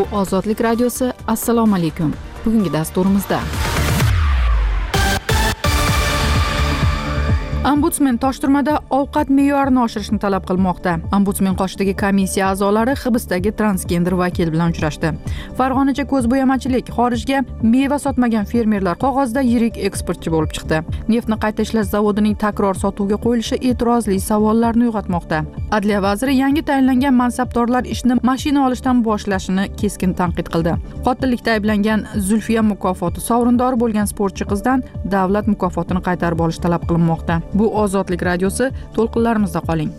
Ozodlik radiosi. Assalomu alaykum. Bugungi dasturimizda Ombudsman Toshturmada ovqat me'yorini oshirishni talab qilmoqda. Ombudsman qoshidagi komissiya a'zolari hibsdagi transgender vakil bilan uchrashdi. Farg'onacha ko'zbo'yamachilik, xorijga meva sotmagan fermerlar qog'ozda yirik eksportchi bo'lib chiqdi. Neftni qayta ishlash zavodining takror sotuvga qo'yilishi e'tirozli savollarni uyg'otmoqda. Adliya vaziri yangi tayinlangan mansabdorlar ishni mashina olishdan boshlashini keskin tanqid qildi. Qotillikda ayblangan Zulfiya mukofoti sovrindori bo'lgan sportchi qizdan davlat mukofotini qaytarib olish talab qilinmoqda. Bu Ozodlik radiosi, to'lqinlarimizda qoling.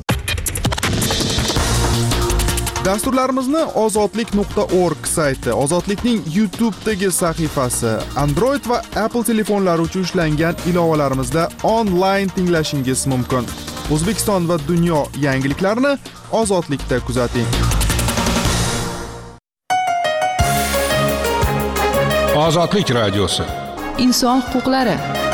Dasturlarimizni ozodlik.org sayti, Ozodlikning YouTube'dagi sahifasi, Android va Apple telefonlari uchun ishlangan ilovalarimizda onlayn tinglashingiz mumkin. O'zbekiston va dunyo yangiliklarini Ozodlikda kuzating. Ozodlik radiosi. Inson huquqlari.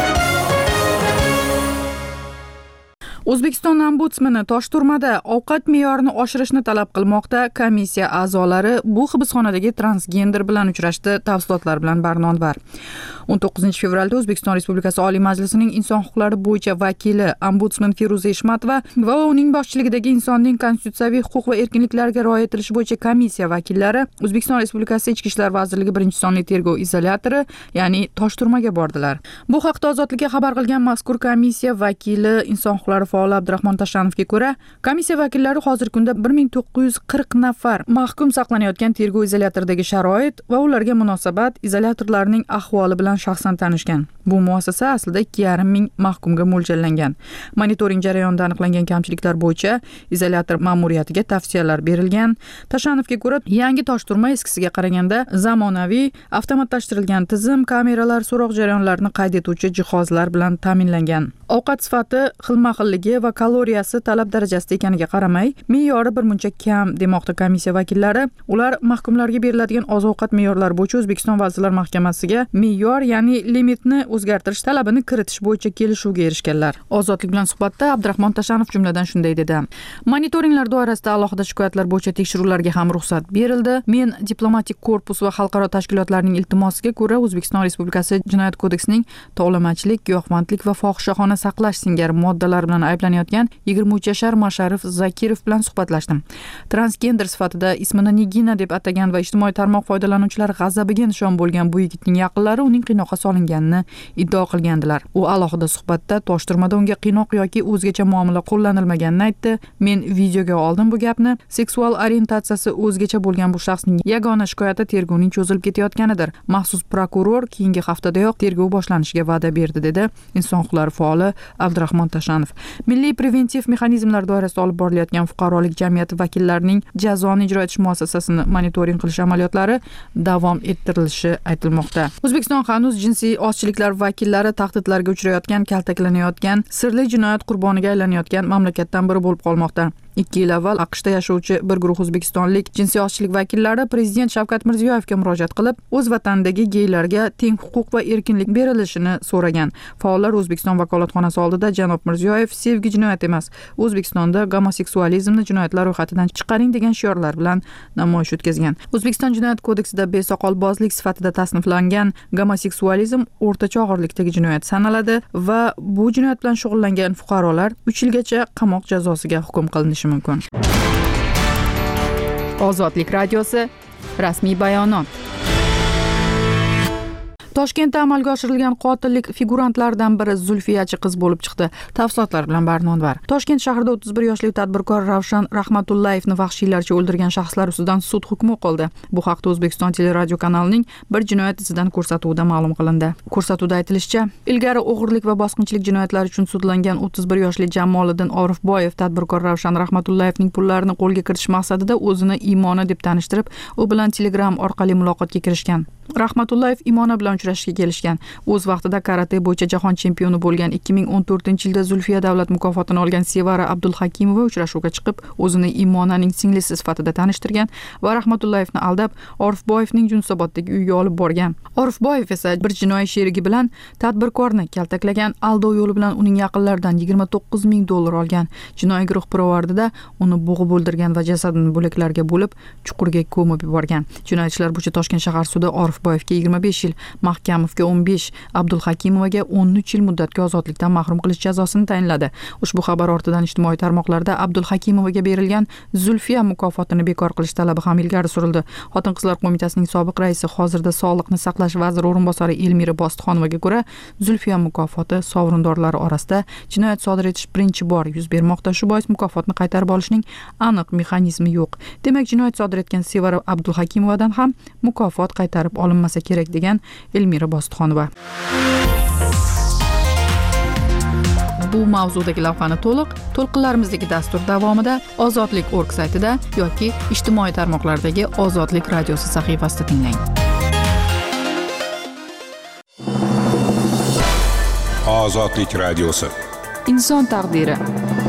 O'zbekiston ombudsmani Toshturmada ovqat me'yorini oshirishni talab qilmoqda. Komissiya a'zolari bu hibsxonadagi transgender bilan uchrashdi. Tafsilotlar bilan Barnon var. 19-fevralda O'zbekiston Respublikasi Oliy Majlisining inson huquqlari bo'yicha vakili ombudsman Feruza Eshmatova va uning boshchiligidagi insonning konstitutsiyaviy huquq va erkinliklariga rioya etilishi bo'yicha komissiya vakillari O'zbekiston Respublikasi Ichki ishlar vazirligi 1-sonli tergov izolyatori, ya'ni Toshturmaga bordilar. Bu haqda Ozodlikka xabar qilgan mazkur komissiya vakili inson huquqlari faoli Abdurahmon Tashanovga ko'ra, komissiya vakillari hozirgi kunda 1940 nafar mahkum saqlanayotgan tergov izolyatoriga sharoit va ularga munosabat, izolyatorlarning ahvoli bilan shaxsan tanishgan. Bu muassasa aslida 2,5 ming mahkumga mo'ljallangan. Monitoring jarayonida aniqlangan kamchiliklar bo'yicha izolyator ma'muriyatiga tavsiyalar berilgan. Tashanovga ko'ra, yangi Toshturma eskisiga qaraganda zamonaviy, avtomatlashtirilgan tizim, kameralar, so'roq jarayonlarini qayd etuvchi jihozlar bilan ta'minlangan. Ovqat sifati, xilma-xilligi va kaloriyasi talab darajasida ekaniga qaramay, me'yori birmuncha kam demoqda komissiya vakillari. Ular mahkumlarga beriladigan oziq-ovqat me'yorlari bo'yicha O'zbekiston Vazirlar Mahkamasiga me'yor, ya'ni limitni o'zgartirish talabini kiritish bo'yicha kelishuvga erishganlar. Ozodlik bilan suhbatda Abdurahmon Tashanov jumladan shunday dedi: Monitoringlar doirasida alohida shikoyatlar bo'yicha tekshiruvlarga ham ruxsat berildi. Men diplomatik korpus va xalqaro tashkilotlarning iltimosiga ko'ra O'zbekiston Respublikasi Jinoyat kodeksining tovlamachilik, giyohvandlik va fohishaxona saqlash singari moddalar bilan ayblanayotgan 23 yashar Masharif Zakirov bilan suhbatlashdim. Transgender sifatida ismini Nigina deb atagan va ijtimoiy tarmoq foydalanuvchilari g'azabiga nishon bo'lgan bu yigitning yaqinlari uning qiynoqqa solinganini iddao qilgandilar. U alohida suhbatda Toshturmada unga qiynoq yoki o'zgacha muomala qo'llanilmaganini aytdi. Men videoga oldim bu gapni. Seksual orientatsiyasi o'zgacha bo'lgan bu shaxsning yagona shikoyati tergovning cho'zilib ketayotganidir. Maxsus prokuror keyingi haftadayoq tergov boshlanishiga va'da berdi, dedi inson huquqlari faoli Abdurahmon Tashanov. Milliy preventiv mexanizmlar doirasida olib borilayotgan fuqarolik jamiyati vakillarining jazoni ijro etish muassasasini monitoring qilish amaliyotlari davom ettirilishi aytilmoqda. O'zbekiston hanuz jinsiy ozchiliklar vakillari tahdidlarga uchrayotgan, kaltaklanayotgan, sirli jinoyat qurboniga aylanayotgan mamlakatdan biri bo'lib qolmoqda. 2 yil avval AQShda yashovchi bir guruh o'zbekistonlik jinsiy ozchilik vakillari Prezident Shavkat Mirziyoyevga murojaat qilib, o'z vatanidagi geylarga teng huquq va erkinlik berilishini so'ragan. Faollar O'zbekiston vakolatxonasi oldida janob Mirziyoyev sevgi jinoyat emas, O'zbekistonda gomoseksualizmni jinoyatlar ro'yxatidan chiqaring degan shiorlar bilan namoyish o'tkazgan. O'zbekiston Jinoyat kodeksida besoqolbozlik sifatida tasniflangan gomoseksualizm o'rtacha og'irlikdagi jinoyat sanaladi va bu jinoyat bilan shug'ullangan fuqarolar 3 yilgacha qamoq jazosiga hukm qilinishi mumkin. Ozodlik radiosi, rasmiy bayonot. Toshkentda amalga oshirilgan qotillik figurantlaridan biri Zulfiyachi qiz bo'lib chiqdi. Tafsilotlar bilan Barnon var. Toshkent shahrida 31 yoshli tadbirkor Ravshan Rahmatullayevni vahshiylarcha o'ldirgan shaxslar ustidan sud hukmi o'qildi. Bu haqda O'zbekiston teleradio kanalining bir jinoyat izidan ko'rsatuvida ma'lum qilindi. Ko'rsatuvda aytilishicha, ilgari o'g'irlik va bosqinchilik jinoyatlari uchun sudlangan 31 yoshli Jamoliddin Orifboyev tadbirkor Ravshan Rahmatullayevning pullarini qo'lga kiritish maqsadida o'zini Imoni deb tanishtirib, u bilan Telegram orqali muloqotga kirishgan. Rahmatullayev Imona bilan uchrashishga kelishgan. O'z vaqtida karate bo'yicha jahon chempioni bo'lgan 2014-yilda Zulfiya davlat mukofotini olgan Sevara Abdulhakimova uchrashuvga chiqib, o'zini Imonaning singlisi sifatida tanishtirgan va Rahmatullayevni aldab, Orifboyevning Yunusoboddagi uyiga olib borgan. Orifboyev esa bir jinoiy sherigi bilan tadbirkorni kaltaklagan, aldov yo'li bilan uning yaqinlaridan $29,000 olgan. Jinoiy guruh pirovardida uni bo'g'ib o'ldirgan va jasadini bo'laklarga bo'lib, chuqurga ko'mib yuborgan. Jinoyatchilar bo'yicha Toshkent shahar sudi Orifboyevga 25 yil, Mahkamovga 15, Abdulhakimovaga 13 yil muddatga ozodlikdan mahrum qilish jazosini tayinladi. Ushbu xabar ortidan ijtimoiy tarmoqlarda Abdulhakimovaga berilgan Zulfiya mukofotini bekor qilish talabi ham ilgari surildi. Xotin-qizlar qo'mitasining sobiq raisi, hozirda Sog'liqni saqlash vaziri o'rinbosari Elmira Bostixonovaga ko'ra, Zulfiya mukofoti sovrindorlari orasida jinoyat sodir etish birinchi bor yuz bermoqda. Shu bois mukofotni qaytarib olishning aniq mexanizmi yo'q. Demak, jinoyat sodir etgan Sevara Abdulhakimovadan ham mukofot qaytarib olinmasa kerak degan Elmira Bostixonova. Bu mavzudagi lavhani to'lqinlarimizdagi dastur davomida Ozodlik.org saytida yoki ijtimoiy tarmoqlardagi Ozodlik radiosi sahifasida tinglang. Ozodlik radiosi. Inson taqdiri.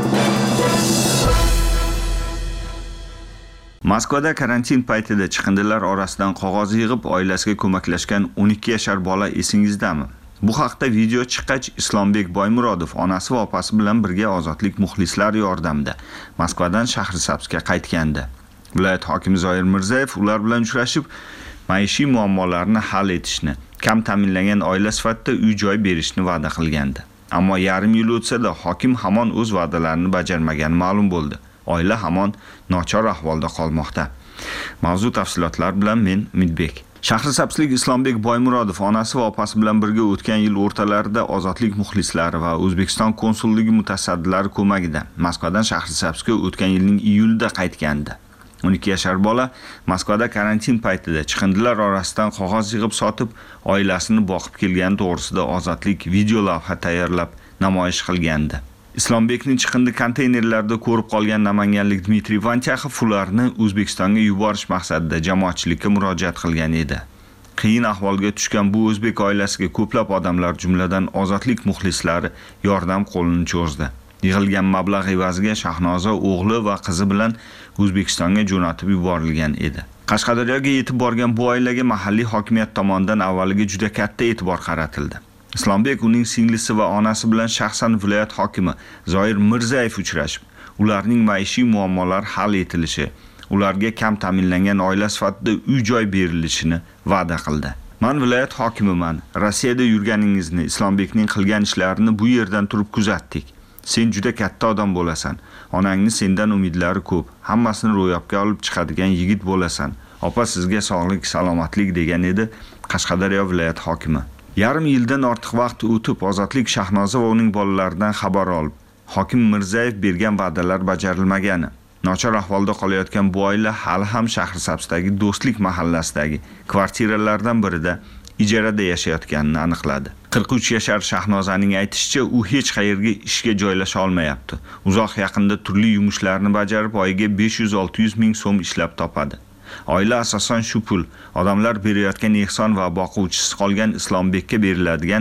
Moskvada karantin paytida chiqindilar orasidan qog'oz yig'ib oilasiga ko'maklashgan 12 yashar bola esingizdami? Bu haqda video chiqqach, Islombek Boymurodov onasi va opasi bilan birga Ozodlik muxlislari yordamida Moskvadan Shahrisabzga qaytgandi. Viloyat hokimi Zoir Mirzayev ular bilan uchrashib, maishiy muammolarni hal etishni, kam ta'minlangan oila sifatida uy-joy berishni va'da qilgandi. Ammo yarim yil o'tsa-da hokim hamon o'z va'dalarini bajarmagani ma'lum bo'ldi. Oila hamon nochor ahvolda qolmoqda. Mavzu tafsilotlar bilan men Umidbek. Shahrisabzlik Islombek Boymurodov onasi va opasi bilan birga o'tgan yil o'rtalarida Ozodlik muxlislari va O'zbekiston konsulligi mutasaddilari ko'magida Moskvadan Shahrisabzga o'tgan yilning iyulida qaytgandi. 12 yashar bola Moskvada karantin paytida chiqindilar orasidan qog'oz yig'ib sotib, oilasini boqib kelgani to'g'risida Ozodlik video lavha tayyorlab namoyish qilgandi. Islombekning chiqindi konteynerlarida ko'rib qolgan namanganlik Dmitriy Vantyakov ularni O'zbekistonga yuborish maqsadida jamoatchilikka murojaat qilgan edi. Qiyin ahvolga tushgan bu o'zbek oilasiga ko'plab odamlar, jumladan Ozodlik muxlislari yordam qo'lini cho'zdi. Yig'ilgan mablag' evaziga Shahnoza o'g'li va qizi bilan O'zbekistonga jo'natib yuborilgan edi. Qashqadaryoga yetib borgan bu oilaga mahalliy hokimiyat tomonidan avvaliga juda katta e'tibor qaratildi. Islombek uning singlisi va onasi bilan shaxsan viloyat hokimi Zoir Mirzayev uchrashib, ularning maishiy muammolar hal etilishi, ularga kam ta'minlangan oila sifatida uy-joy berilishini va'da qildi. Men viloyat hokimiman. Rossiyada yurganingizni, Islombekning qilgan ishlarini bu yerdan turib kuzatdik. Sen juda katta odam bo'lasan. Onangni sendan umidlari ko'p. Hammasini ro'yobga olib chiqadigan yigit bo'lasan. Opa sizga sog'lik, salomatlik degan edi Qashqadaryo viloyat hokimi. Yarim yildan ortiq vaqt o'tib Ozodlik Shahnoza va uning bolalaridan xabar olib, hokim Mirzayev bergan va'dalar bajarilmagani, nochor ahvolda qolayotgan bu oila hali ham Shahrisabzdagi Do'stlik mahallasidagi kvartiralardan birida ijarada yashayotganini aniqladi. 43 yashar Shahnozaning aytishicha, u hech qayerga ishga joylasha olmayapti. Uzoq yaqinda turli yumushlarni bajarib, oyiga 500-600 ming so'm ishlab topadi. Oila asosan shu pul, odamlar berayotgan ehson va boquvchisiz qolgan Islombekka beriladigan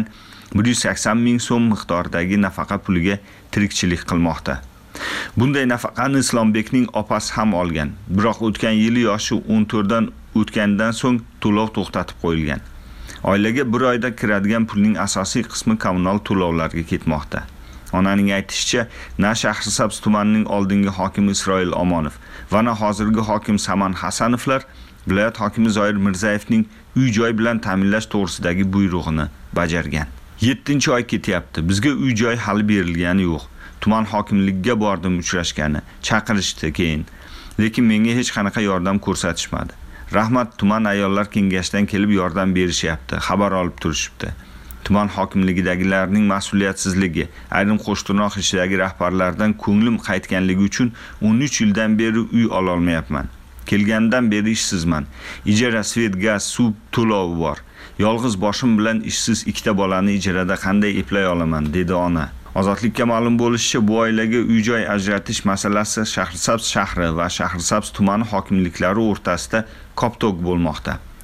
180 ming so'm miqdoridagi nafaqa puliga tirikchilik qilmoqda. Bunday nafaqani Islombekning opasi ham olgan. Biroq o'tgan yili yoshi 14 dan o'tgandan so'ng to'lov to'xtatib qo'yilgan. Oilaga bir oyda kiradigan pulning asosiy qismi kommunal to'lovlarga ketmoqda. Onaning aytishicha, na Shahrisabz tumanining oldingi hokimi Isroil Omonov va na hozirgi hokim Saman Hasanovlar viloyat hokimi Zoir Mirzayevning uy-joy bilan ta'minlash to'g'risidagi buyrug'ini bajargan. 7-oy ketyapti. Bizga uy-joy hali berilgani yo'q. Tuman hokimligiga bordim, uchrashgani, chaqirishdi keyin. Lekin menga hech qanaqa yordam ko'rsatishmadi. Rahmat, tuman ayollar kengashidan kelib yordam berishyapti, xabar olib turishibdi. Tuman hokimligidagilarning mas'uliyatsizligi, ayrim qo'shtirnoq ishidagi rahbarlardan ko'nglim qaytganligi uchun 13 yildan beri uy ola olmayapman. Kelgandan beri ishsizman. Ijara, svet, gaz, suv to'lovi bor. Yolg'iz boshim bilan ishsiz ikkita bolani ijarada qanday eplay olaman, dedi ona. Ozodlikka ma'lum bo'lishicha, bu oilaga uy-joy ajratish masalasi Shahrisabz shahri va Shahrisabz tumani hokimliklari o'rtasida koptok bo'lmoqda.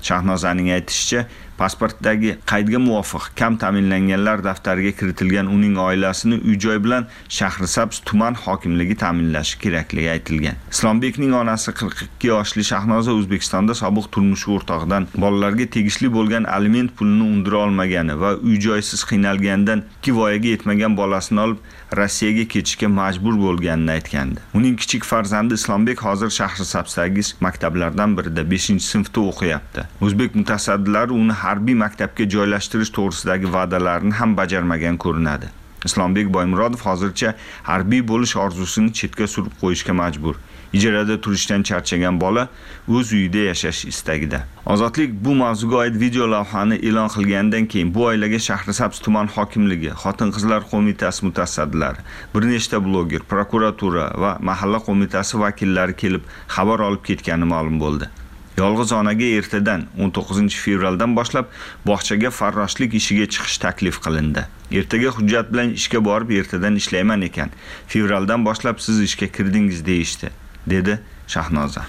Shahnozaning aytishicha, pasportdagi qaydga muvofiq kam ta'minlanganlar daftariga kiritilgan uning oilasini uy-joy bilan Shahrisabz tuman hokimligi ta'minlashi kerakligi aytilgan. Islombekning onasi 42 yoshli Shahnoza O'zbekistonda sobiq turmush o'rtog'idan bolalarga tegishli bo'lgan aliment pulini undira olmagani va uy-joysiz qiynalgandan 2 voyaga yetmagan bolasini olib Rossiyaga ketishga majbur bo'lganini aytgandi. Uning kichik farzandi Islombek hozir Shahrisabzdagi maktablardan birida 5-sinfda o'qiyapti. O'zbek mutasaddilari uni harbiy maktabga joylashtirish to'g'risidagi va'dalarni ham bajarmagan ko'rinadi. Islombek Boymurodov hozircha harbiy bo'lish orzusini chetga surib qo'yishga majbur. Ijarada turishdan charchagan bola o'z uyida yashash istagida. Ozodlik bu mavzuga oid video lavhani e'lon qilgandan keyin bu oilaga Shahrisabz tuman hokimligi, Xotin-qizlar qo'mitasi mutasaddilari, bir nechta bloger, prokuratura va mahalla qo'mitasi vakillari kelib xabar olib ketgani ma'lum bo'ldi. Yolg'iz onaga ertadan 19-fevraldan boshlab bog'chaga farroshlik ishiga chiqish taklif qilindi. Ertaga hujjat bilan ishga borib ertadan ishlayman ekan. Fevraldan boshlab siz ishga kirdingiz deyishdi, dedi Shahnoza.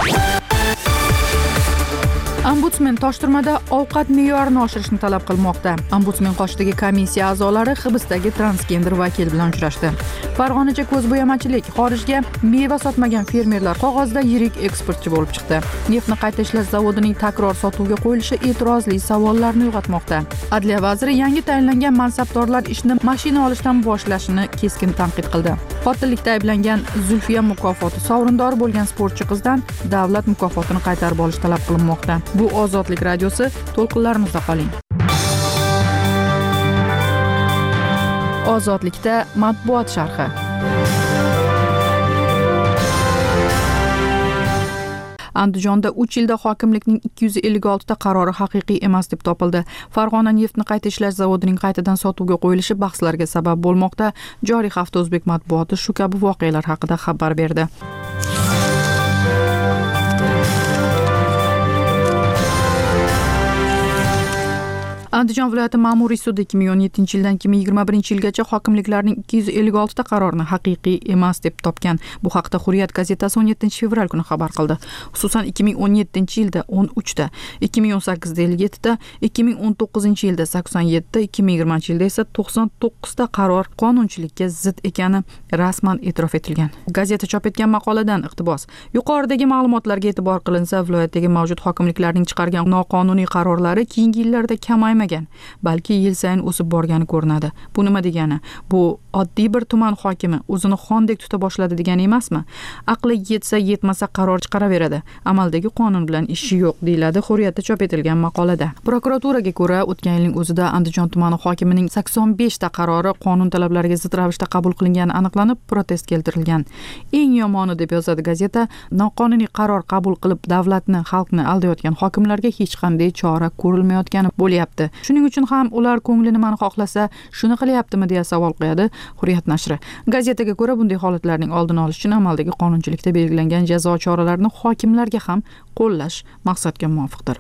Ombudsman Toshturmada ovqat me'yorini oshirishni talab qilmoqda. Ombudsman qoshidagi komissiya a'zolari hibsdagi transgender vakil bilan uchrashdi. Farg'onacha ko'zbo'yamachilik, xorijga meva sotmagan fermerlar qog'ozda yirik eksportchi bo'lib chiqdi. Neftni qayta ishlash zavodining takror sotuvga qo'yilishi e'tirozli savollarni uyg'otmoqda. Adliya vaziri yangi tayinlangan mansabdorlar ishni mashina olishdan boshlashini keskin tanqid qildi. Qotillikda ayblangan Zulfiya mukofoti sovrindori bo'lgan sportchi qizdan davlat mukofotini qaytarib olish talab qilinmoqda. Bu Ozodlik radiosi, to'lqinlarimizda qoling. Ozodlikda matbuot sharhi. Andijonda 3 yilda hokimlikning 256 ta qarori haqiqiy emas deb topildi. Farg'ona neftni qayta ishlash zavodining qaytadan sotuvga qo'yilishi bahslarga sabab bo'lmoqda. Joriy hafta o'zbek matbuoti shu kabi voqealar haqida xabar berdi. Andijon viloyati ma'muriy sudi 2017-yildan 2021-yilgacha hokimliklarning 256 ta qarorini haqiqiy emas deb topgan. Bu haqda Hurriyet gazetasi 17-fevral kuni xabar qildi. Xususan 2017-yilda 13 ta, 2018-da 57 ta, 2019-yilda 87 ta, 2020-yilda esa 99 ta qaror qonunchilikka zid ekani rasman e'tirof etilgan. Gazeta chop etgan maqoladan iqtibos. Yuqoridagi ma'lumotlarga e'tibor qilinsa, viloyatdagi mavjud hokimliklarning chiqargan noqonuniy qarorlari keyingi yillarda kamaymagan, balki yil sayin o'sib borgani ko'rinadi. Bu nima degani? Bu oddiy bir tuman hokimi o'zini xondek tuta boshladi degani emasmi? Aqli yetsa yetmasa qaror chiqaraveradi. Amaldagi qonun bilan ishi yo'q, deyiladi Hurriyatda chop etilgan maqolada. Prokuraturaga ko'ra, o'tgan yilning o'zida Andijon tumani hokimining 85 ta qarori qonun talablariga zid ravishda qabul qilingani aniqlanib, protest keltirilgan. Eng yomoni, deb yozadi gazeta, noqonuniy qaror qabul qilib davlatni, xalqni aldayotgan hokimlarga hech qanday chora ko'rilmayotgani bo'lyapti. Shuning uchun ham ular ko'ngli nimani xohlasa, shuni qilyaptimi deya savol qo'yadi Hurriyet nashri. Gazetaga ko'ra, bunday holatlarning oldini olish uchun amaldagi qonunchilikda belgilangan jazo choralarini hokimlarga ham qo'llash maqsadga muvofiqdir.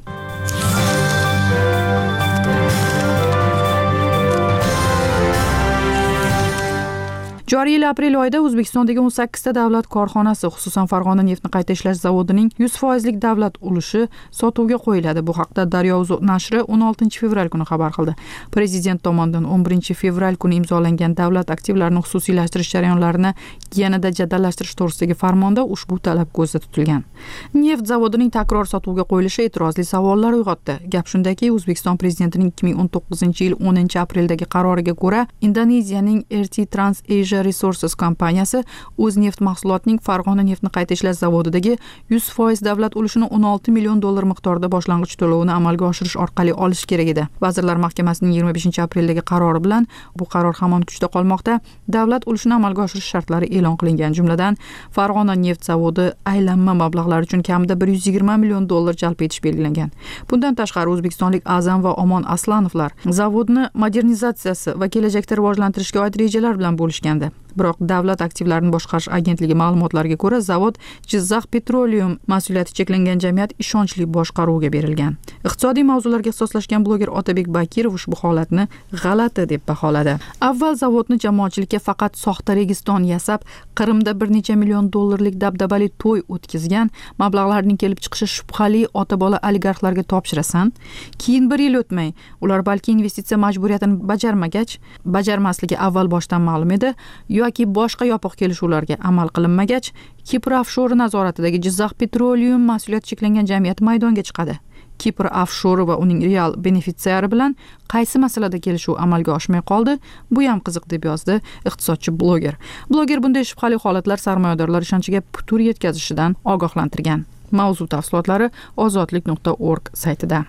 Joriy yil aprel oyida O'zbekistondagi 18 ta davlat korxonasi, xususan Farg'ona neftni qayta ishlash zavodining 100% davlat ulushi sotuvga qo'yiladi. Bu haqda Daryo.uz nashri 16-fevral kuni xabar qildi. Prezident tomonidan 11-fevral kuni imzolangan davlat aktivlarini xususiylashtirish jarayonlarini yanada jadallashtirish to'g'risidagi farmonda ushbu talab ko'zda tutilgan. Neft zavodining takror sotuvga qo'yilishi e'tirozli savollar uyg'otdi. Gap shundaki, O'zbekiston prezidentining 2019-yil 10-apreldagi qaroriga ko'ra, Indoneziyaning RT Trans Asia Resources kompaniyasi o'z neft mahsulotining Farg'ona neftni qayta ishlash zavodidagi 100% davlat ulushini $16 million miqdorida boshlang'ich to'lovni amalga oshirish orqali olish kerak edi. Vazirlar Mahkamasining 25-apreldagi qarori bilan bu qaror hamon kuchda qolmoqda. Davlat ulushini amalga oshirish shartlari e'lon qilingan, jumladan Farg'ona neft zavodi aylanma mablag'lar uchun kamida $120 million jalb etish belgilangan. Bundan tashqari o'zbekistonlik Azam va Omon Aslanovlar zavodni modernizatsiyasi va kelajakda rivojlantirishga oid rejalar bilan bo'lishgandi. Biroq Davlat aktivlarini boshqarish agentligi ma'lumotlariga ko'ra, zavod Jizzax Petroleum mas'uliyati cheklangan jamiyat ishonchli boshqaruvga berilgan. Iqtisodiy mavzularga ixtisoslashgan bloger Otabek Bakirov ushbu holatni g'alati deb baholadi. Avval zavodni jamoatchilikka faqat soxta Registon yasab, Qrimda bir necha million dollarlik dabdabali to'y o'tkazgan, mablag'larning kelib chiqishi shubhali ota-bola oligarxlarga topshirasan, keyin bir yil o'tmay ular balki investitsiya majburiyatini bajarmasligi avval boshdan ma'lum edi yoki boshqa yopiq kelishuvlarga amal qilinmagach, Kipr Offshore nazoratidagi Jizzax Petroleum mas'uliyati cheklangan jamiyat maydonga chiqadi. Kipr Offshore va uning real benefitsiari bilan qaysi masalada kelishuv amalga oshmay qoldi? Bu ham qiziq deb yozdi iqtisodchi bloger. Bloger bunday shubhali holatlar sarmoyadorlar ishonchiga putur yetkazishidan ogohlantirgan. Mavzu tafsilotlari ozodlik.org saytida.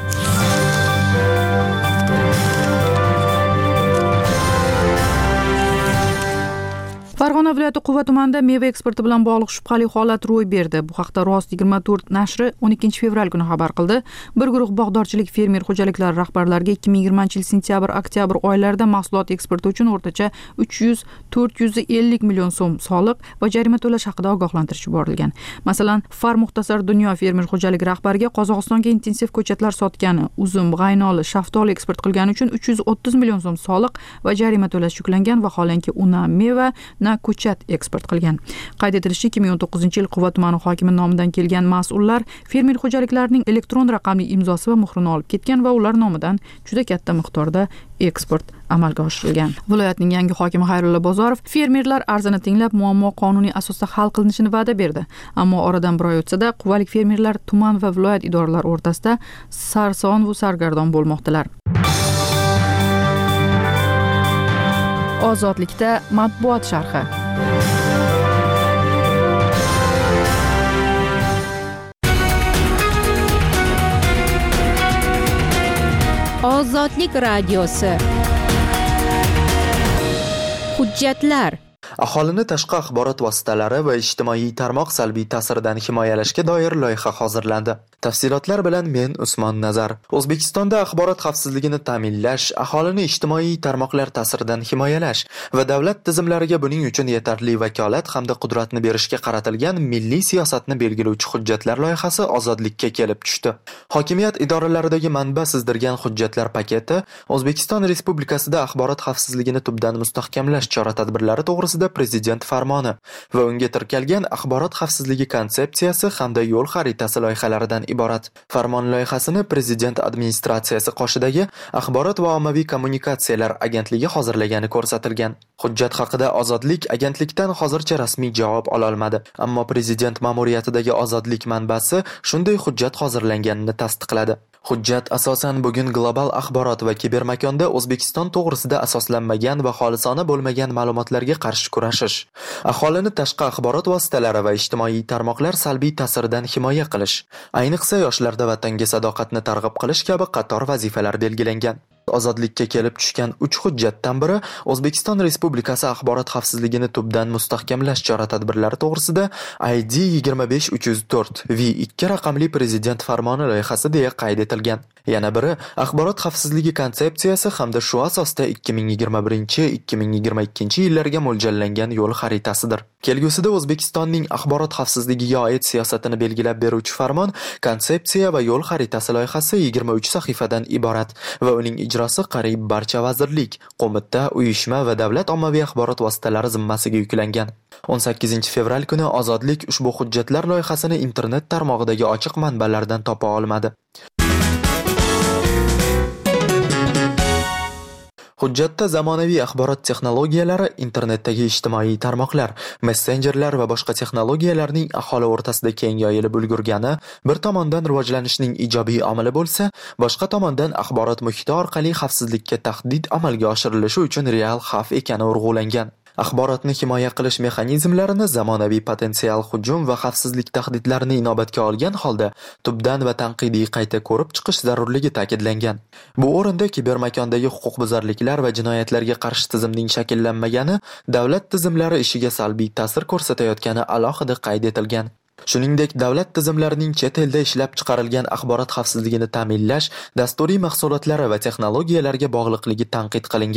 Farg'ona viloyati Quva tumanida meva eksporti bilan bog'liq shubhali holat ro'y berdi. Bu haqda Rost 24 nashri 12 fevral kuni xabar qildi. Bir guruh bog'dorchilik fermer xo'jaliklari rahbarlariga 2020-yil sentyabr-oktyabr oylarida mahsulot eksporti uchun o'rtacha 300-450 million so'm soliq va jarima to'lash haqida ogohlantirish yuborilgan. Masalan, Far Muxtasar Dunyo fermer xo'jaligi rahbariga Qozog'istonga intensiv ko'chatlar sotgani, uzum, g'aynoli, shaftoli eksport qilgani uchun 330 million so'm soliq va jarima to'lash yuklangan, vaholanki u na meva na ko'chat eksport qilgan. Qayd etilishicha, 2019-yil Quva tumani hokimi nomidan kelgan mas'ullar fermer xo'jaliklarining elektron raqamli imzosi va muhrini olib ketgan va ular nomidan juda katta miqdorda eksport amalga oshirilgan. Viloyatning yangi hokimi Xayrulla Bozorov fermerlar arzini tinglab, muammo qonuniy asosda hal qilinishini va'da berdi. Ammo oradan bir oy o'tsa-da, quvalik fermerlar tuman va viloyat idoralari o'rtasida sarson va sargardon bo'lmoqdalar. Ozodlikda matbuot sharhi. Ozodlik radiosi. Hujjatlar. Aholini tashqi axborot vositalari va ijtimoiy tarmoq salbiy ta'siridan himoyalashga doir loyiha hozirlandi. Tafsilotlar bilan men Usmon Nazar. O'zbekistonda axborot xavfsizligini ta'minlash, aholini ijtimoiy tarmoqlar ta'siridan himoyalash va davlat tizimlariga buning uchun yetarli vakolat hamda qudratni berishga qaratilgan milliy siyosatni belgilovchi hujjatlar loyihasi ozodlikka kelib tushdi. Hokimiyat idoralaridagi manba sizdirgan hujjatlar paketi O'zbekiston Respublikasida axborot xavfsizligini tubdan mustahkamlash chora-tadbirlari to'g'risida Prezident farmoni va unga tirkalgan axborot xavfsizligi konsepsiyasi hamda yo'l xaritasi loyihalaridan iborat. Farmon loyihasini Prezident administratsiyasi qoshidagi Axborot va ommaviy kommunikatsiyalar agentligi hozirlagani ko'rsatilgan. Hujjat haqida Ozodlik agentlikdan hozircha rasmiy javob ola olmadi, ammo Prezident ma'muriyatidagi Ozodlik manbasi shunday hujjat hozirlanganini tasdiqladi. Hujjat asosan bugun global axborot va kibermakonda O'zbekiston to'g'risida asoslanmagan va xolisona bo'lmagan ma'lumotlarga qarshi kurashish, aholini tashqi axborot vositalari va ijtimoiy tarmoqlar salbiy ta'siridan himoya qilish, ayniqsa yoshlarda vatanga sadoqatni targ'ib qilish kabi qator vazifalar belgilangan. Ozodlikka kelib tushgan 3 hujjatdan biri O'zbekiston Respublikasi axborot xavfsizligini tubdan mustahkamlash chora-tadbirlari to'g'risida ID 25304 V2 raqamli Prezident farmoni loyihasi deya qayd etilgan. Yana biri axborot xavfsizligi konsepsiyasi hamda shu asosda 2021-2022 yillarga mo'ljallangan yo'l xaritasidir. Kelgusida O'zbekistonning axborot xavfsizligiga oid siyosatini belgilab beruvchi farmon, konsepsiya va yo'l xaritasi loyihasi 23 sahifadan iborat va uning ijrosi qariyb barcha vazirlik, qo'mita, uyushma va davlat ommaviy axborot vositalari zimmasiga yuklangan. 18 fevral kuni Ozodlik ushbu hujjatlar loyihasini internet tarmog'idagi ochiq manbalardan topa olmadi. Hujjatda zamonaviy axborot texnologiyalari, internetdagi ijtimoiy tarmoqlar, messenjerlar va boshqa texnologiyalarning aholi o'rtasida keng yoyilib ulgurgani bir tomondan rivojlanishning ijobiy omili bo'lsa, boshqa tomondan axborot muhiti orqali xavfsizlikka tahdid amalga oshirilishi uchun real xavf ekani urg'ulangan. Axborotni himoya qilish mexanizmlarini zamonaviy potensial hujum va xavfsizlik tahdidlarini inobatga olgan holda tubdan va tanqidiy qayta ko'rib chiqish zarurligi ta'kidlangan. Bu o'rinda kibermakondagi huquqbuzarliklar va jinoyatlarga qarshi tizimning shakllanmagani, davlat tizimlari ishiga salbiy ta'sir ko'rsatayotgani alohida qayd etilgan. Shuningdek, davlat tizimlarining chet elda ishlab chiqarilgan axborot xavfsizligini ta'minlash, dasturiy mahsulotlari va texnologiyalarga bog'liqligi tanqid qilingan.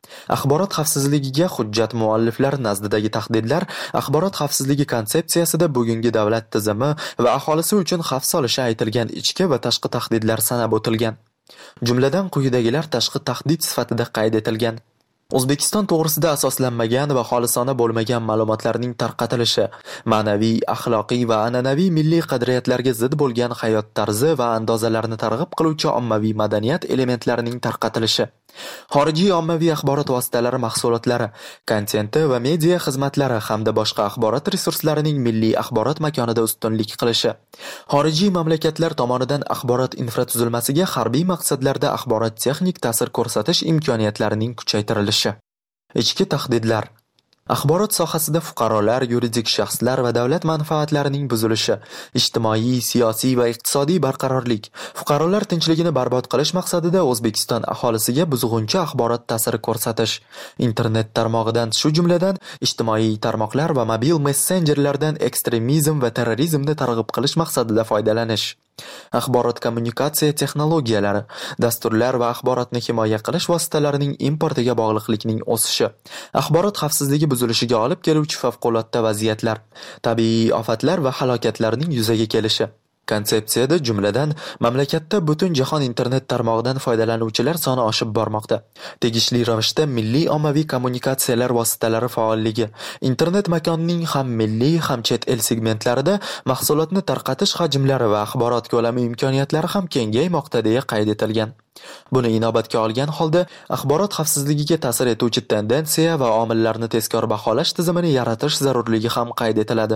Axborot xavfsizligiga hujjat mualliflari nazdidagi tahdidlar axborot xavfsizligi konsepsiyasida bugungi davlat tizimi va aholisi uchun xavf solishi aytilgan ichki va tashqi tahdidlar sanab o'tilgan. Jumladan quyidagilar tashqi tahdid sifatida qayd etilgan. O'zbekiston to'g'risida asoslanmagan va xolisona bo'lmagan ma'lumotlarning tarqatilishi, ma'naviy, axloqiy va an'anaviy milliy qadriyatlarga zid bo'lgan hayot tarzi va andozalarni targ'ib qiluvchi ommaviy madaniyat elementlarining tarqatilishi, xorijiy ommaviy axborot vositalari mahsulotlari, kontenti va media xizmatlari hamda boshqa axborot resurslarining milliy axborot makonida ustunlik qilishi, xorijiy mamlakatlar tomonidan axborot infratuzilmasiga harbiy maqsadlarda axborot texnik ta'sir ko'rsatish imkoniyatlarining kuchaytirilishi. Ichki tahdidlar. Axborot sohasida fuqarolar, yuridik shaxslar va davlat manfaatlarining buzilishi, ijtimoiy, siyosiy va iqtisodiy barqarorlik, fuqarolar tinchligini barbod qilish maqsadida O'zbekiston aholisiga buzg'unchi axborot ta'siri ko'rsatish, internet tarmog'idan, shu jumladan ijtimoiy tarmoqlar va mobil messenjerlardan ekstremizm va terrorizmni targ'ib qilish maqsadida foydalanish. Axborot kommunikatsiya texnologiyalari, dasturlar va axborotni himoya qilish vositalarining importiga bog'liqlikning o'sishi, axborot xavfsizligi buzilishiga olib keluvchi favqulodda vaziyatlar, tabiiy ofatlar va halokatlarning yuzaga kelishi. Konsepsiyada jumladan mamlakatda butun jahon internet tarmog'idan foydalanuvchilar soni oshib bormoqda. Tegishli ravishda milliy ommaviy kommunikatsiyalar vositalari faolligi, internet makonining ham milliy, ham chet el segmentlarida mahsulotni tarqatish hajmlari va axborot ko'lami imkoniyatlari ham kengaymoqda deya qayd etilgan. Buni inobatga olgan holda axborot xavfsizligiga ta'sir etuvchi tendensiya va omillarni tezkor baholash tizimini yaratish zarurligi ham qayd etiladi.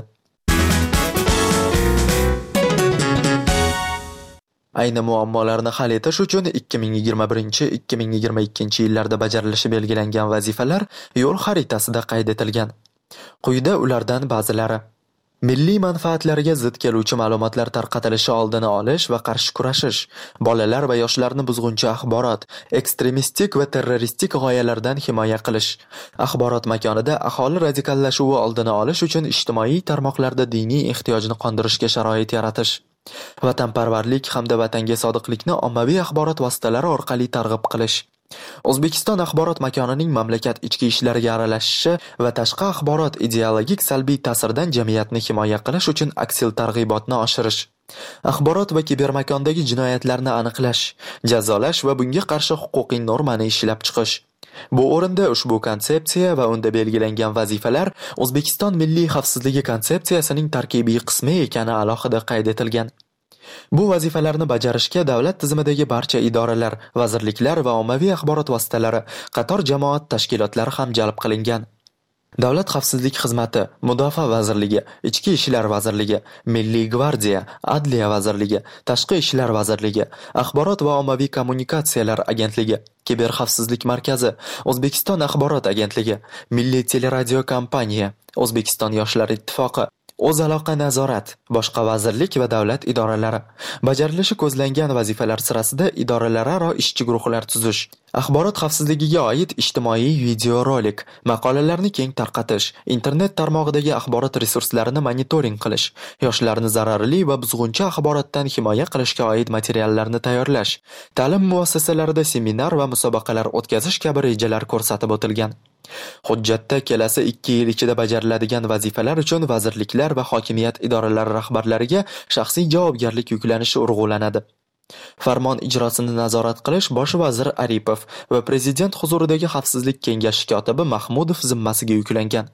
Ayni muammolarni hal etish uchun 2021-2022 yillarda bajarilishi belgilangan vazifalar yo'l xaritasida qayd etilgan. Quyida ulardan ba'zilari: milliy manfaatlariga zid keluvchi ma'lumotlar tarqatilishi oldini olish va qarshi kurashish, bolalar va yoshlarni buzg'unchi axborot, ekstremistik va terroristik g'oyalardan himoya qilish, axborot makonida aholi radikallashuvi oldini olish uchun ijtimoiy tarmoqlarda diniy ehtiyojni qondirishga sharoit yaratish, vatanparvarlik hamda vatanga sodiqlikni ommaviy axborot vositalari orqali targ'ib qilish, O'zbekiston axborot makonining mamlakat ichki ishlariga aralashishi va tashqi axborot ideologik salbiy ta'siridan jamiyatni himoya qilish uchun aksil targ'ibotni oshirish, axborot va kibermakondagi jinoyatlarni aniqlash, jazolash va bunga qarshi huquqiy normani ishlab chiqish. Bu o'rinda ushbu konsepsiya va unda belgilangan vazifalar O'zbekiston milliy xavfsizligi konsepsiyasining tarkibiy qismi ekani alohida qayd etilgan. Bu vazifalarni bajarishga davlat tizimidagi barcha idoralar, vazirliklar va ommaviy axborot vositalari, qator jamoat tashkilotlari ham jalb qilingan. Davlat xavfsizlik xizmati, Mudofaa vazirligi, Ichki ishlar vazirligi, Milliy gvardiya, Adliya vazirligi, Tashqi ishlar vazirligi, Axborot va ommaviy kommunikatsiyalar agentligi, Kiberxavfsizlik markazi, O'zbekiston axborot agentligi, Milliy teleradio kompaniya, O'zbekiston yoshlar ittifoqi, O'zaloqa nazorat, boshqa vazirlik va davlat idoralari. Bajarilishi ko'zlangan vazifalar sirasida idoralararo ishchi guruhlar tuzish, axborot xavfsizligiga oid ijtimoiy videorolik, maqolalarni keng tarqatish, internet tarmog'idagi axborot resurslarini monitoring qilish, yoshlarni zararli va buzg'unchi axborotdan himoya qilishga oid materiallarni tayyorlash, ta'lim muassasalarida seminar va musobaqalar o'tkazish kabi rejalar ko'rsatib o'tilgan. Hujjatda kelasi 2 yil ichida bajariladigan vazifalar uchun vazirliklar va hokimiyat idoralari rahbarlariga shaxsiy javobgarlik yuklanishi urg'ulanadi. Farmon ijrosini nazorat qilish bosh vazir Aripov va prezident huzuridagi xavfsizlik kengashi kotibi Mahmudov zimmasiga yuklangan.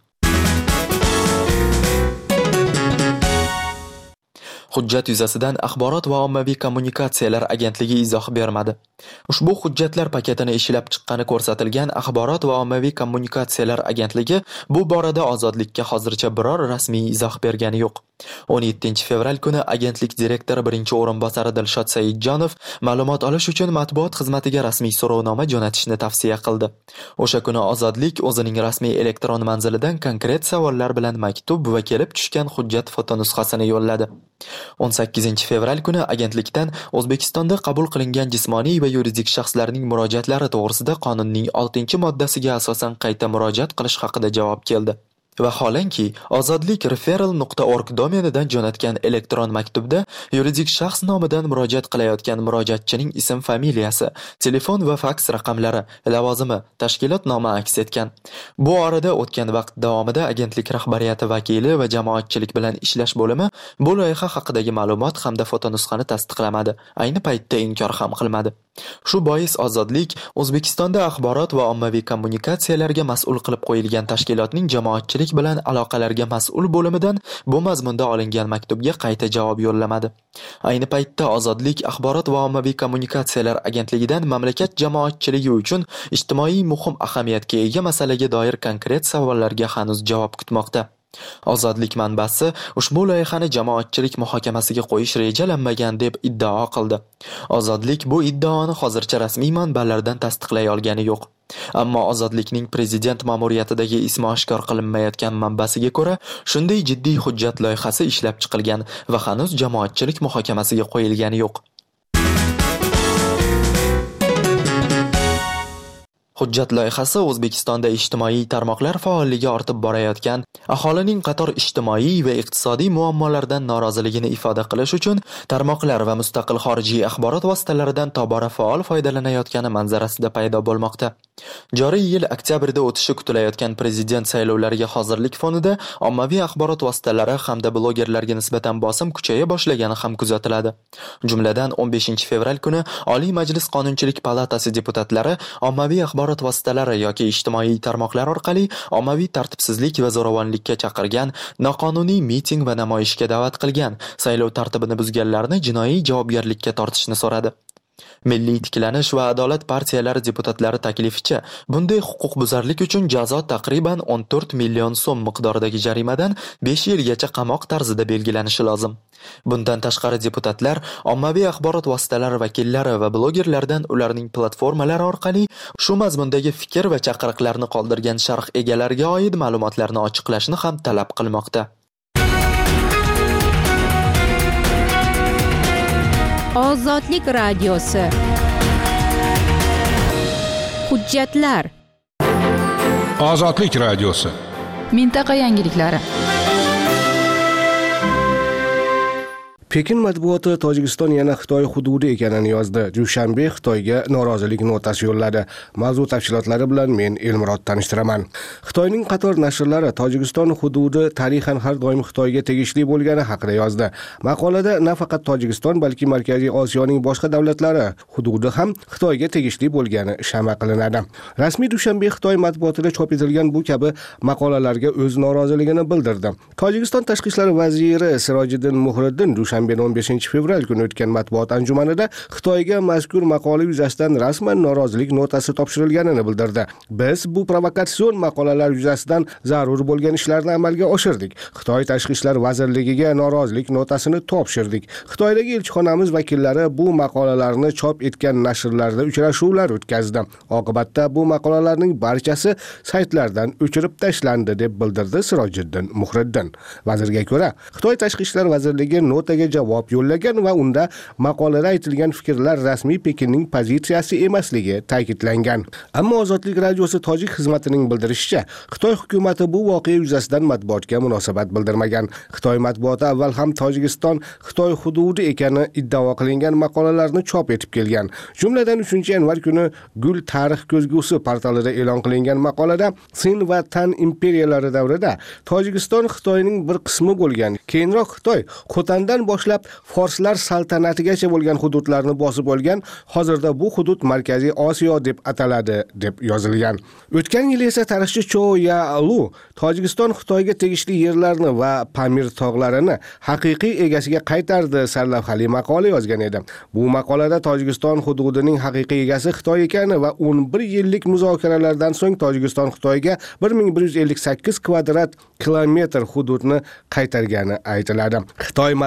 Hujjat yuzasidan Axborot va ommaviy kommunikatsiyalar agentligi izoh bermadi. Ushbu hujjatlar paketini ishlab chiqqani ko'rsatilgan Axborot va ommaviy kommunikatsiyalar agentligi bu borada ozodlikka hozircha biror rasmiy izoh bergani yo'q. 17 fevral kuni agentlik direktori birinchi o'rinbosari Dilshod Saidjonov ma'lumot olish uchun matbuot xizmatiga rasmiy so'rovnoma jo'natishni tavsiya qildi. O'sha kuni Ozodlik o'zining rasmiy elektron manzilidan konkret savollar bilan maktub va kelib tushgan hujjat fotonusxasini yo'lladi. 18 fevral kuni agentlikdan O'zbekistonda qabul qilingan jismoniy va yuridik shaxslarning murojaatlari to'g'risida qonunning 6-moddasiga asosan qayta murojaat qilish haqida javob keldi. Vaholanki, ozodlik.referral.org domenidan jo'natgan elektron maktubda yuridik shaxs nomidan murojaat qilayotgan murojaatchining ism-familiyasi, telefon va faks raqamlari, lavozimi, tashkilot nomi aks etgan. Bu orada o'tgan vaqt davomida agentlik rahbariyati vakili va jamoatchilik bilan ishlash bo'limi bu loyiha haqidagi ma'lumot hamda fotonusxani tasdiqlamadi. Ayni paytda inkor ham qilmadi. Shu bois Ozodlik O'zbekistonda axborot va ommaviy kommunikatsiyalarga mas'ul qilib qo'yilgan tashkilotning jamoatchilik bilan aloqalarga mas'ul bo'limidan bu mazmunda olingan maktubga qayta javob yo'llamadi. Ayni paytda Ozodlik axborot va ommaviy kommunikatsiyalar agentligidan mamlakat jamoatchiligi uchun ijtimoiy muhim ahamiyatga ega masalaga doir konkret savollarga hanuz javob kutmoqda. Ozodlik manbasi ushbu loyihani jamoatchilik muhokamasiga qo'yish rejalanmagan deb iddao qildi. Ozodlik bu iddaoni hozircha rasmiy manbalardan tasdiqlay olgani yo'q. Ammo Ozodlikning prezident ma'muriyatidagi ismi oshkor qilinmayotgan manbasiga ko'ra, shunday jiddiy hujjat loyihasi ishlab chiqilgan va hanuz jamoatchilik muhokamasiga qo'yilgani yo'q. Hujjat loyihasi O'zbekistonda ijtimoiy tarmoqlar faolligi ortib borayotgan, aholining qator ijtimoiy va iqtisodiy muammolardan noroziligini ifoda qilish uchun tarmoqlar va mustaqil xorijiy axborot vositalaridan tobora faol foydalanayotgani manzarasida paydo bo'lmoqda. Joriy yil oktyabrda o'tishi kutilayotgan prezident saylovlariga hozirlik fonida ommaviy axborot vositalari hamda blogerlarga nisbatan bosim kuchaya boshlagani ham kuzatiladi. Jumladan 15 fevral kuni Oliy Majlis Qonunchilik palatasi deputatlari ommaviy axborot vositalari yoki ijtimoiy tarmoqlar orqali ommaviy tartibsizlik va zo'ravonlikka chaqirgan, noqonuniy miting va namoyishga da'vat qilgan, saylov tartibini buzganlarni jinoiy javobgarlikka tortishni so'radi. Milliy tiklanish va adolat partiyalari deputatlari taklificha bunday huquqbuzarlik uchun jazo taqriban 14 million so'm miqdoridagi jarimadan 5 yilgacha qamoq tarzida belgilanishi lozim. Bundan tashqari deputatlar ommaviy axborot vositalari vakillari va blogerlardan ularning platformalari orqali shu mazmundagi fikr va chaqiriqlarni qoldirgan sharh egalariga oid ma'lumotlarni ochiqlashni ham talab qilmoqda. Ozodlik radiosi. Hujjatlar. Ozodlik radiosi. Mintaqa yangiliklari. Pekin matbuoti Tojikiston yana Xitoy hududi ekanini yozdi. Dushanbe Xitoyga norozilik notasi yo'lladi. Mavzu tafsilotlari bilan men Elmurod tanishtiraman. Xitoyning qator nashrlari Tojikiston hududi tarixan har doim Xitoyga tegishli bo'lgani haqida yozdi. Maqolada nafaqat Tojikiston, balki Markaziy Osiyoning boshqa davlatlari hududi ham Xitoyga tegishli bo'lgani shama qilinadi. Rasmiy Dushanbe Xitoy matbuotida chop etilgan bu kabi maqolalarga o'z noroziligini bildirdi. Tojikiston tashqi ishlar vaziri Sirojiddin Muhriddin 15 fevral kuni o'tgan matbuot anjumanida Xitoyga mazkur maqola yuzasidan rasman norozilik notasi topshirilganini bildirdi. Biz bu provokatsion maqolalar yuzasidan zarur bo'lgan ishlarni amalga oshirdik. Xitoy tashqi ishlar vazirligiga norozilik notasini topshirdik. Xitoydagi elchixonamiz vakillari bu maqolalarni chop etgan nashrlarda uchrashuvlar o'tkazdi. Oqibatda bu maqolalarning barchasi saytlardan o'chirib tashlandi deb bildirdi Sirojiddin Muhriddin. Vazirga ko'ra, Xitoy tashqi ishlar vazirligi notaga javob yo'llagan va unda maqolada aytilgan fikrlar rasmiy Pekinning pozitsiyasi emasligi ta'kidlangan. Ammo Ozodlik radiosi tojik xizmatining bildirishicha, Xitoy hukumatı bu voqea yuzasidan matbuotga munosabat bildirmagan. Xitoy matbuoti avval ham Tojikiston Xitoy hududi ekani iddao qilingan maqolalarni chop etib kelgan. Jumladan 3-yanvar kuni Gul tarix ko'zgusi portalida e'lon qilingan maqolada Sin va Tan imperiyalari davrida Tojikiston Xitoyning bir qismi bo'lgan. Keyinroq Xitoy Qo'tandan boshlab forslar saltanatigacha bo'lgan hududlarni bosib olgan. Hozirda bu hudud Markaziy Osiyo deb ataladi deb yozilgan. O'tgan yil esa tarixchi Cho Ya-Lu Tojikiston Xitoyga tegishli yerlarni va Pamir tog'larini haqiqiy egasiga qaytardi sarlavhali maqola yozgan edi. Bu maqolada Tojikiston hududining haqiqiy egasi Xitoy ekani va 11 yillik muzokaralardan so'ng Tojikiston Xitoyga 1158 kvadrat kilometr hududni qaytargani aytiladi. Xitoy matbuoti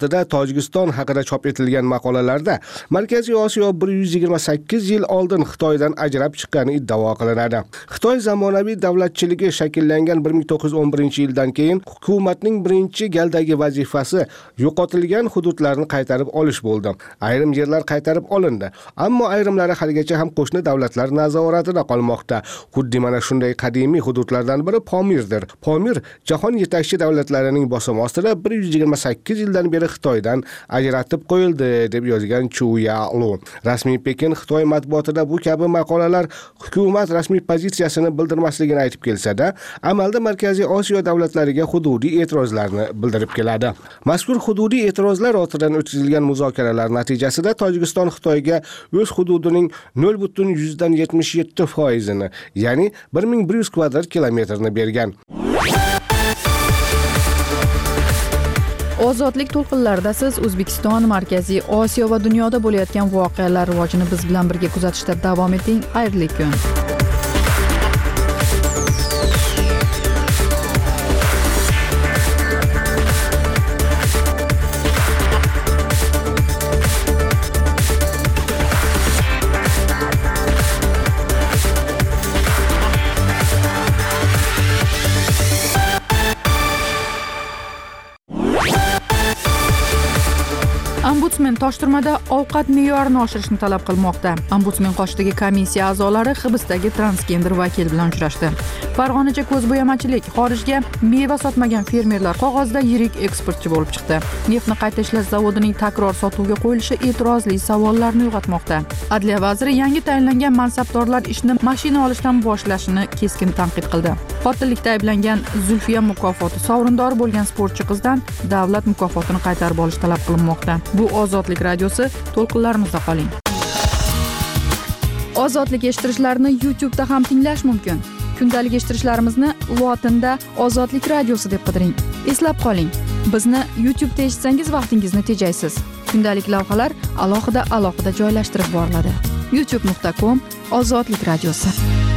matbuotida Tojikiston haqida chop etilgan maqolalarda Markaziy Osiyo 128 yil oldin Xitoydan ajrab chiqqani iddao qilinadi. Xitoy zamonaviy davlatchiligi shakllangan 1911-yildan keyin hukumatning birinchi galdagi vazifasi yo'qotilgan hududlarni qaytarib olish bo'ldi. Ayrim yerlar qaytarib olindi, ammo ayrimlari haligacha ham qo'shni davlatlar nazoratida qolmoqda. Xuddi mana shunday qadimiy hududlardan biri Pomirdir. Pomir jahon yetakchi davlatlarining bosimi ostida 128 yildan beri Xitoydan ajratib qo'yildi, deb yozgan Chu Yalu. Rasmiy Pekin Xitoy matbuotida bu kabi maqolalar hukumat rasmiy pozitsiyasini bildirmasligini aytib kelsa-da, amalda Markaziy Osiyo davlatlariga hududiy e'tirozlarni bildirib keladi. Mazkur hududiy e'tirozlar ortidan o'tkazilgan muzokaralar natijasida Tojikiston Xitoyga o'z hududining 0.77%, ya'ni 1100 kvadrat kilometrni bergan. Ozodlik to'lqinlarida siz O'zbekiston, Markaziy Osiyo va dunyoda bo'layotgan voqealar rivojini biz bilan birga kuzatishda davom eting. Xayrli kun. Ombudsman Toshturmada ovqat me'yorini oshirishni talab qilmoqda. Ombudsman qoshidagi komissiya a'zolari hibsdagi transgender vakil bilan uchrashdi. Farg'onacha ko'zbo'yamachilik, xorijga meva sotmagan fermerlar qog'ozda yirik eksportchi bo'lib chiqdi. Neftni qayta ishlash zavodining takror sotuvga qo'yilishi e'tirozli savollarni uyg'otmoqda. Adliya vaziri yangi tayinlangan mansabdorlar ishni mashina olishdan boshlashini keskin tanqid qildi. Qotillikda ayblangan Zulfiya mukofoti sovrindori bo'lgan sportchi qizdan davlat mukofotini qaytarib olish talab qilinmoqda. Bu Ozodlik radiosi, to'lqinlarimizda qoling. Ozodlik eshittirishlarni YouTube'da ham tinglash mumkin. Kundalik eshittirishlarimizni lotinda Ozodlik radiosi deb qidiring. Eslab qoling, bizni YouTube'da eshitsangiz vaqtingizni tejaysiz. Kundalik lavhalar alohida joylashtirib boriladi. youtube.com/Ozodlik radiosi.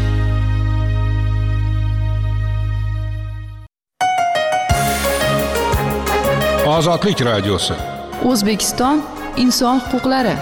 Ozodlik radiosi. O'zbekiston inson huquqlari.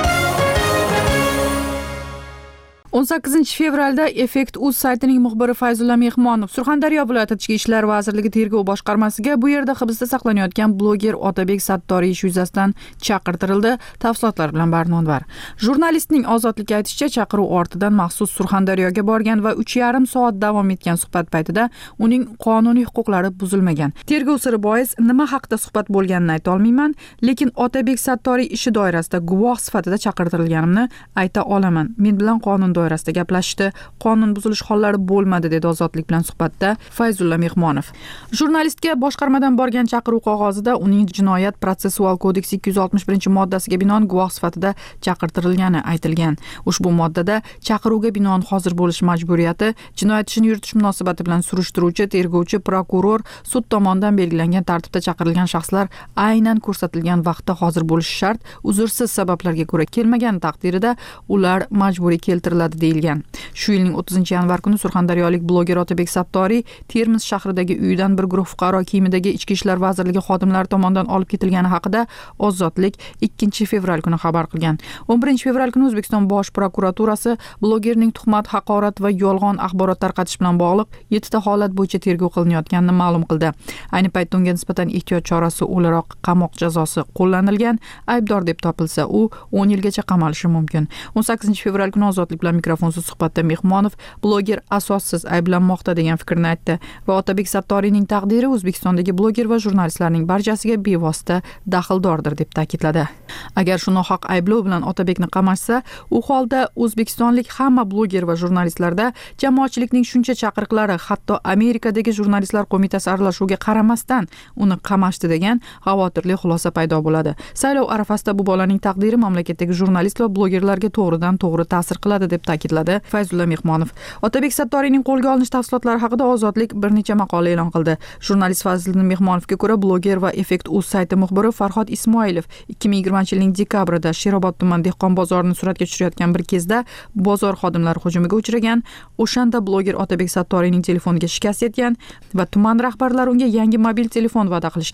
18 fevralda Effekt.uz saytining muxbiri Fayzulla Mehmonov Surxondaryo viloyati Ichki ishlar vazirligi tergov boshqarmasiga bu yerda hibsda saqlanayotgan bloger Otabek Sattoriy ish yuzasidan chaqirtirildi. Tafsilotlar bilan Barnonvar. Jurnalistning ozodlikka aytishicha, chaqiruv ortidan maxsus Surxondaryoga borgan va 3,5 soat davom etgan suhbat paytida uning qonuniy huquqlari buzilmagan. Tergov siri bois nima haqida suhbat bo'lganini ayta olmayman, lekin Otabek Sattoriy ishi doirasida guvoh sifatida chaqirtirilganimni ayta olaman. Men bilan qonun doirasida gaplashishdi, qonun buzilish hollari bo'lmadi, dedi Ozodlik bilan suhbatda Fayzulla Mehmonov. Jurnalistga boshqarmadan borgan chaqiruv qog'ozida uning Jinoyat protsessual kodeksi 261-moddasiga binoan guvoh sifatida chaqirtirilgani aytilgan. Ushbu moddada chaqiruvga binoan hozir bo'lish majburiyati, jinoyat ishini yuritish munosabati bilan surishtiruvchi, tergovchi, prokuror, sud tomonidan belgilangan tartibda chaqirilgan shaxslar aynan ko'rsatilgan vaqtda hozir bo'lishi shart, uzrsiz sabablarga ko'ra kelmagan taqdirida ular majburiy keltiriladi deyilgan. Shu yilning 30-yanvar kuni surxondaryolik bloger Otabek Sattoriy Termiz shahridagi uyidan bir guruh fuqaro kiyimidagi Ichki ishlar vazirligi xodimlari tomonidan olib ketilgani haqida Ozodlik 2-fevral kuni xabar qilgan. 11-fevral kuni O'zbekiston bosh prokuraturasi blogerning tuhmat, haqorat va yolg'on axborot tarqatish bilan bog'liq 7 ta holat bo'yicha tergov qilinayotganini ma'lum qildi. Ayni paytda unga nisbatan ehtiyot chorasi o'laroq qamoq jazosi qo'llanilgan. Aybdor deb topilsa, u 10 yilgacha qamalishi mumkin. 18-fevral kuni Ozodlik bilan mikrofonsiz suhbatda Mehmonov bloger asossiz ayblanmoqda degan fikrni aytdi va Otabek Sattoriyning taqdiri O'zbekistondagi bloger va jurnalistlarning barchasiga bevosita daxldordir deb ta'kidladi. Agar shu nohaq ayblov bilan Otabekni qamashsa, u holda O'zbekistonlik hamma bloger va jurnalistlarda jamoatchilikning shuncha chaqiriqlari, hatto Amerikadagi jurnalistlar qo'mitasi aralashuviga qaramasdan uni qamashdi degan xavotirli xulosa paydo bo'ladi. Saylov arafasida bu bolaning taqdiri mamlakatdagi jurnalist va blogerlarga to'g'ridan-to'g'ri ta'sir qiladi deb ta'kidladi Fayzulla Mehmonov. Otabek Sattoriyning qo'lga olinish tafsilotlari haqida Ozodlik bir necha maqola e'lon qildi. Jurnalist Fayzulla Mehmonovga ko'ra, bloger va Effekt.uz sayti muxbiri Farhod Ismoilov 2020-yilning dekabrida Sherobod tuman dehqon bozorini suratga tushirayotgan bir kezda bozor xodimlari hujumiga uchragan. O'shanda bloger Otabek Sattoriyning telefoniga shikast yetgan va tuman rahbarlari unga yangi mobil telefon va'da qilishgan.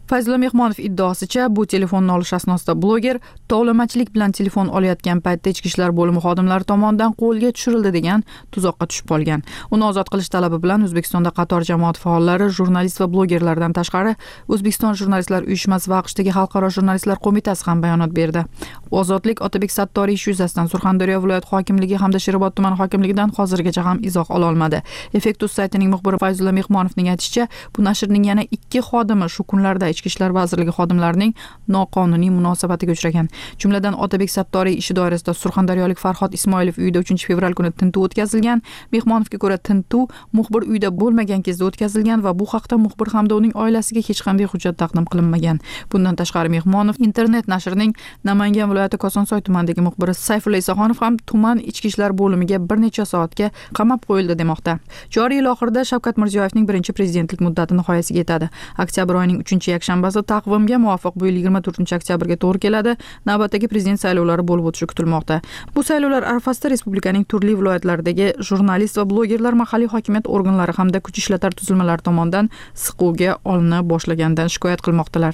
Fayzulla Mehmonov iddaosicha, bu telefonni olish asnosida bloger tovlamachilik bilan telefon olayotgan paytda ichki ishlar bo'limi xodimlari tomonidan qo'lga tushirildi degan tuzoqqa tushib qolgan. Uni ozod qilish talabi bilan O'zbekistonda qator jamoat faollari, jurnalist va blogerlardan tashqari O'zbekiston jurnalistlar uyushmasi va AQShdagi Xalqaro jurnalistlar qo'mitasi ham bayonot berdi. Ozodlik Otabek Sattoriy ish yuzasidan Surxondaryo viloyat hokimligi hamda Sherobod tuman hokimligidan hozirgacha ham izoh ola olmadi. Effektus saytining muxbiri Fayzulla Mehmonovning aytishicha, bu nashrning yana 2 xodimi shu kunlarda Ichki ishlar vazirligi xodimlarining noqonuniy munosabatiga uchragan. Jumladan Otabek Sattoriy ishi doirasida surxondaryolik Farhod Ismoilov uyida 3-fevral kuni tintuv o'tkazilgan. Mehmonovga ko'ra tintuv muxbir uyda bo'lmagan kezda o'tkazilgan va bu haqda muxbir hamda uning oilasiga hech qanday hujjat taqdim qilinmagan. Bundan tashqari Mehmonov internet nashrining Namangan viloyati Kosonsoy tumanidagi muxbiri Sayfulla Isaxonov ham tuman ichki ishlar bo'limiga bir necha soatga qamab qo'yildi demoqda. Joriy yil oxirida Shavkat Mirziyoyevning birinchi prezidentlik muddati nihoyasiga yetadi. Oktyabr oyining 3-yakshanbasi taqvimga muvofiq bu yil 24-oktyabrga to'g'ri keladi. Navbatdagi prezident saylovlari bo'lib o'tishi kutilmoqda. Bu saylovlar arafasida respublikaning turli viloyatlaridagi jurnalist va blogerlar mahalliy hokimiyat organlari hamda kuch ishlatar tuzilmalari tomonidan siquvga olina boshlaganidan shikoyat qilmoqdalar.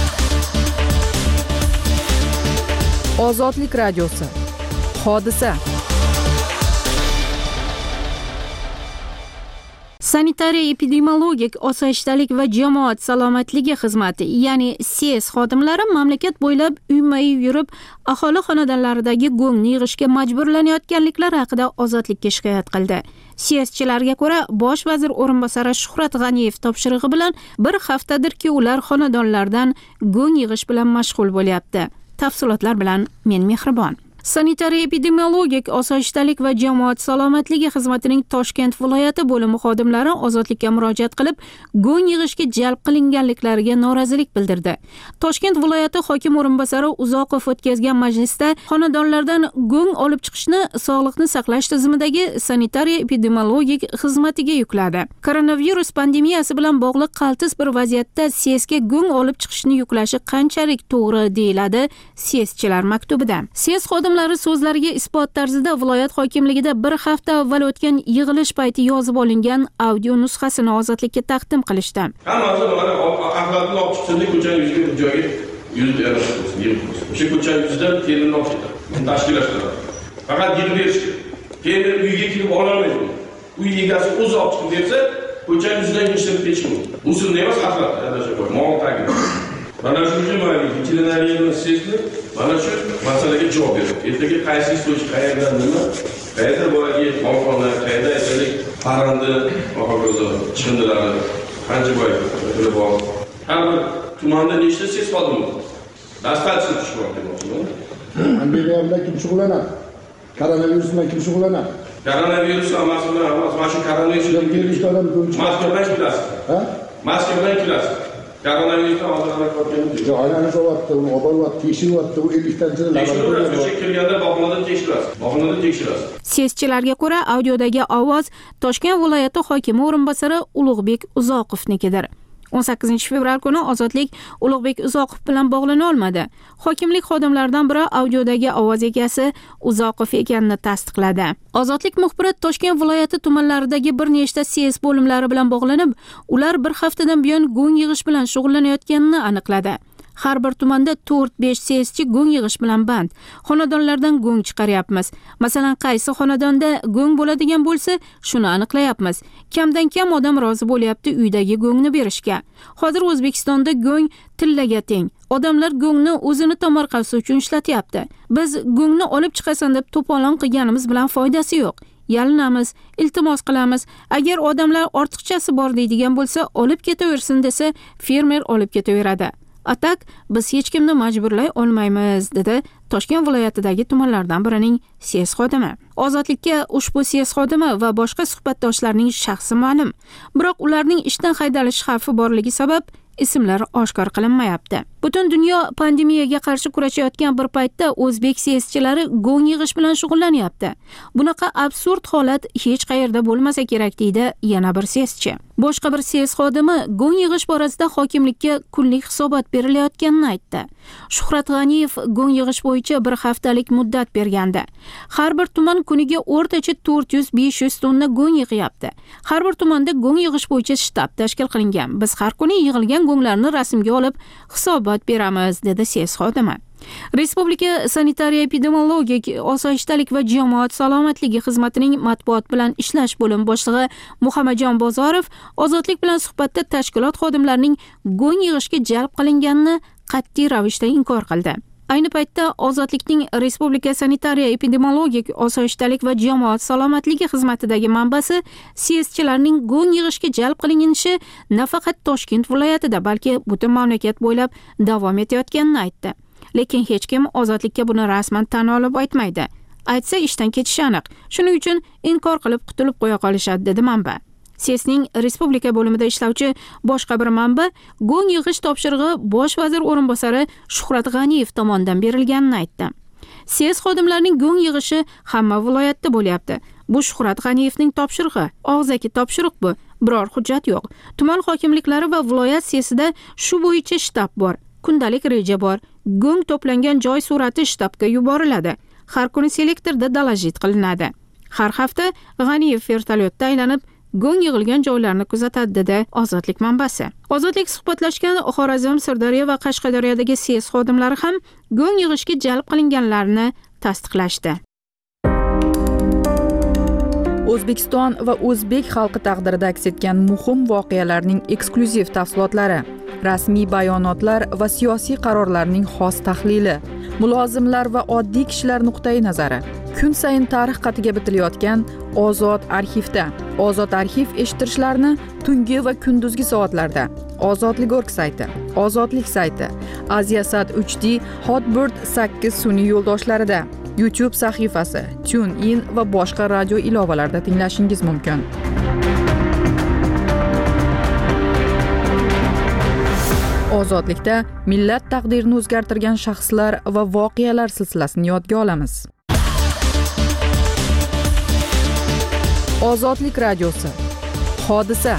Ozodlik radiosi. Hodisa. Sanitariya-epidemiologik osoyishtalik va jamoat salomatligi xizmati, ya'ni SES xodimlari mamlakat bo'ylab uyma-uy yurib, aholi xonadonlaridagi go'ngni yig'ishga majburlanayotganliklari haqida Ozodlikka shikoyat qildi. SESchilarga ko'ra, bosh vazir o'rinbosari Shuhrat G'aniyev topshirig'i bilan bir haftadirki ular xonadonlardan go'ng yig'ish bilan mashg'ul bo'lyapti. Tafsilotlar bilan men Mehribon. Sanitariya-epidemiologik osoyishtalik va jamoat salomatligi xizmatining Toshkent viloyati bo'limi xodimlari Ozodlikka murojaat qilib, go'ng yig'ishga jalb qilinganliklariga norozilik bildirdi. Toshkent viloyati hokim o'rinbosari Uzoqov o'tkazgan majlisda xonadonlardan go'ng olib chiqishni sog'liqni saqlash tizimidagi sanitariya-epidemiologik xizmatiga yukladi. Koronavirus pandemiyasi bilan bog'liq qaltis bir vaziyatda SESga go'ng olib chiqishni yuklashi qanchalik to'g'ri deyiladi SESchilar maktubida. SES xodimlari so'zlariga isbot tarzida viloyat hokimligida bir hafta avval o'tgan yig'ilish payti yozib olingan audio nusxasini Ozodlikka taqdim qilishdi. Hammasi mana axlatni olib chiqsin, ko'chaning yuziga bir joyga yuzib yarashtirsin, yig'ib qo'ysin. O'sha ko'chaning yuzidan temirni olib chiqadi. Tashkillashtiradi. Faqat yig'ib berish kerak. Temir uyga kirib ololmaydi. Uy egasi o'zi olib chiqib bersa, ko'chaning yuzidan yig'ishtirib ketish mumkin. Usulni emas, axlat, adashib qo'y. Mol tagida. Mana shu uchun veterinariyaning sesni mana shu masalaga javob beradi. Ertaga qaysi istoch qayerdan nima, qayerda bo'ladi, molxona, qayerda aytaylik, parranda, hokazo, chiqindilari, qancha bo'ladi, bor. Har bir tumanda nechta ses xodimi bor? Dastlabki tushmoq demoqchiman. Pandemiya bilan kim shug'ullanadi? Koronavirus bilan kim shug'ullanadi? Koronavirus emas, mana shu koronavirus bilan kelishda odam maska bilan kirasiz. Ha? Maska bilan kirasiz. Koronavirusdan oziqlanayotganimiz yo'q. Aylanib qo'yapti, uni oboryapti, tekshiryapti, u 50-tanchini tekshirasiz. O'sha kirganda bog'xonadan tekshirasiz. Bog'xonadan tekshirasiz. SESchilarga ko'ra, audiodagi ovoz Toshkent viloyati hokimi o'rinbosari Ulug'bek Uzoqovnikidir. 18-fevral kuni Ozodlik Ulug'bek Uzoqov bilan bog'lana olmadi. Hokimlik xodimlaridan biri audiodagi ovoz egasi Uzoqov ekanini tasdiqladi. Ozodlik muxbiri Toshkent viloyati tumanlaridagi bir nechta SES bo'limlari bilan bog'lanib, ular bir haftadan buyon go'ng yig'ish bilan shug'ullanayotganini aniqladi. Har bir tumanda 4-5 SESchi go'ng yig'ish bilan band. Xonadonlardan go'ng chiqaryapmiz. Masalan, qaysi xonadonda go'ng bo'ladigan bo'lsa, shuni aniqlayapmiz. Kamdan kam odam rozi bo'lyapti uydagi go'ngni berishga. Hozir O'zbekistonda go'ng tillaga teng. Odamlar go'ngni o'zini tomorqasi uchun ishlatyapti. Biz go'ngni olib chiqasan deb to'polon qilganimiz bilan foydasi yo'q. Yalinamiz, iltimos qilamiz. Agar odamlar ortiqchasi bor deydigan bo'lsa, olib ketaversin desa, fermer olib ketaveradi. Atak biz hech kimni majburlay olmaymiz, dedi Toshkent viloyatidagi tumanlardan birining SES xodimi. Ozodlikka ushbu SES xodimi va boshqa suhbatdoshlarning shaxsi ma'lum, biroq ularning ishdan haydalish xavfi borligi sabab ismlari oshkor qilinmayapti. Butun dunyo pandemiyaga qarshi kurashayotgan bir paytda o'zbek siyosatchilari go'ng yig'ish bilan shug'ullanyapti. Bunaqa absurd holat hech qayerda bo'lmasa kerak deydi yana bir siyosatchi. Boshqa bir siyos xodimi go'ng yig'ish borasida hokimlikka kunlik hisobot berilayotganini aytdi. Shuhrat G'aniyev go'ng yig'ish bo'yicha bir haftalik muddat bergandi. Har bir tuman kuniga o'rtacha 400-500 tonna go'ng yig'yapti. Har bir tumanda go'ng yig'ish bo'yicha shtab tashkil qilingan. Biz har kuni yig'ilgan go'nglarni rasmga olib hisobot beramiz, dedi siyos xodimi. Respublika sanitariya epidemiologik osoyishtalik va jamoat salomatligi xizmatining matbuot bilan ishlash bo'limi boshlig'i Muhammadjon Bozorov Ozodlik bilan suhbatda tashkilot xodimlarining go'ng yig'ishga jalb qilinganini qat'iy ravishda inkor qildi. Ayni paytda Ozodlikning Respublika sanitariya epidemiologik osoyishtalik va jamoat salomatligi xizmatidagi manbasi siyosatchilarning go'ng yig'ishga jalb qilinishi nafaqat Toshkent viloyatida, balki butun mamlakat bo'ylab davom etayotganini aytdi. Lekin hech kim Ozodlikka buni rasman tan olib aytmaydi. Aytsa ishdan ketishi aniq. Shuning uchun inkor qilib qutulib qo'ya qolishadi, dedi manba. SESning respublika bo'limida ishlovchi boshqa bir manba go'ng yig'ish topshirig'i bosh vazir o'rinbosari Shuhrat G'aniyev tomonidan berilganini aytdi. SES xodimlarining go'ng yig'ishi hamma viloyatda bo'lyapti. Bu Shuhrat G'aniyevning topshirig'i, og'zaki topshiriq bu. Biror hujjat yo'q. Tuman hokimliklari va viloyat SESida shu bo'yicha shtab bor. Kundalik reja bor. Go'ng to'plangan joy surati shtabga yuboriladi. Har kuni selektorda dalajit qilinadi. Har hafta G'aniyev vertolyotda aylanib go'ng yig'ilgan joylarni kuzatadi, dedi Ozodlik manbasi. Ozodlik suhbatlashgan Xorazm, Sirdaryo va Qashqadaryodagi SES xodimlari ham go'ng yig'ishga jalb qilinganlarini tasdiqlashdi. O'zbekiston va o'zbek xalqi taqdirida aks etgan muhim voqealarning eksklyuziv tafsilotlari, rasmiy bayonotlar va siyosiy qarorlarning xos tahlili, mulozimlar va oddiy kishilar nuqtai nazari. Kun sayin tarix qatiga bitilayotgan Ozod arxivda. Ozod arxiv eshittirishlarni tungi va kunduzgi soatlarda. Ozodlik.org sayti, Ozodlik sayti, Aziasat 3D, Hotbird 8 sun'iy yo'ldoshlarida, YouTube sahifasi, TuneIn va boshqa radio ilovalarida tinglashingiz mumkin. Ozodlikda millat taqdirini o'zgartirgan shaxslar va voqealar silsilasini yodga olamiz. Ozodlik radiosi. Hodisa.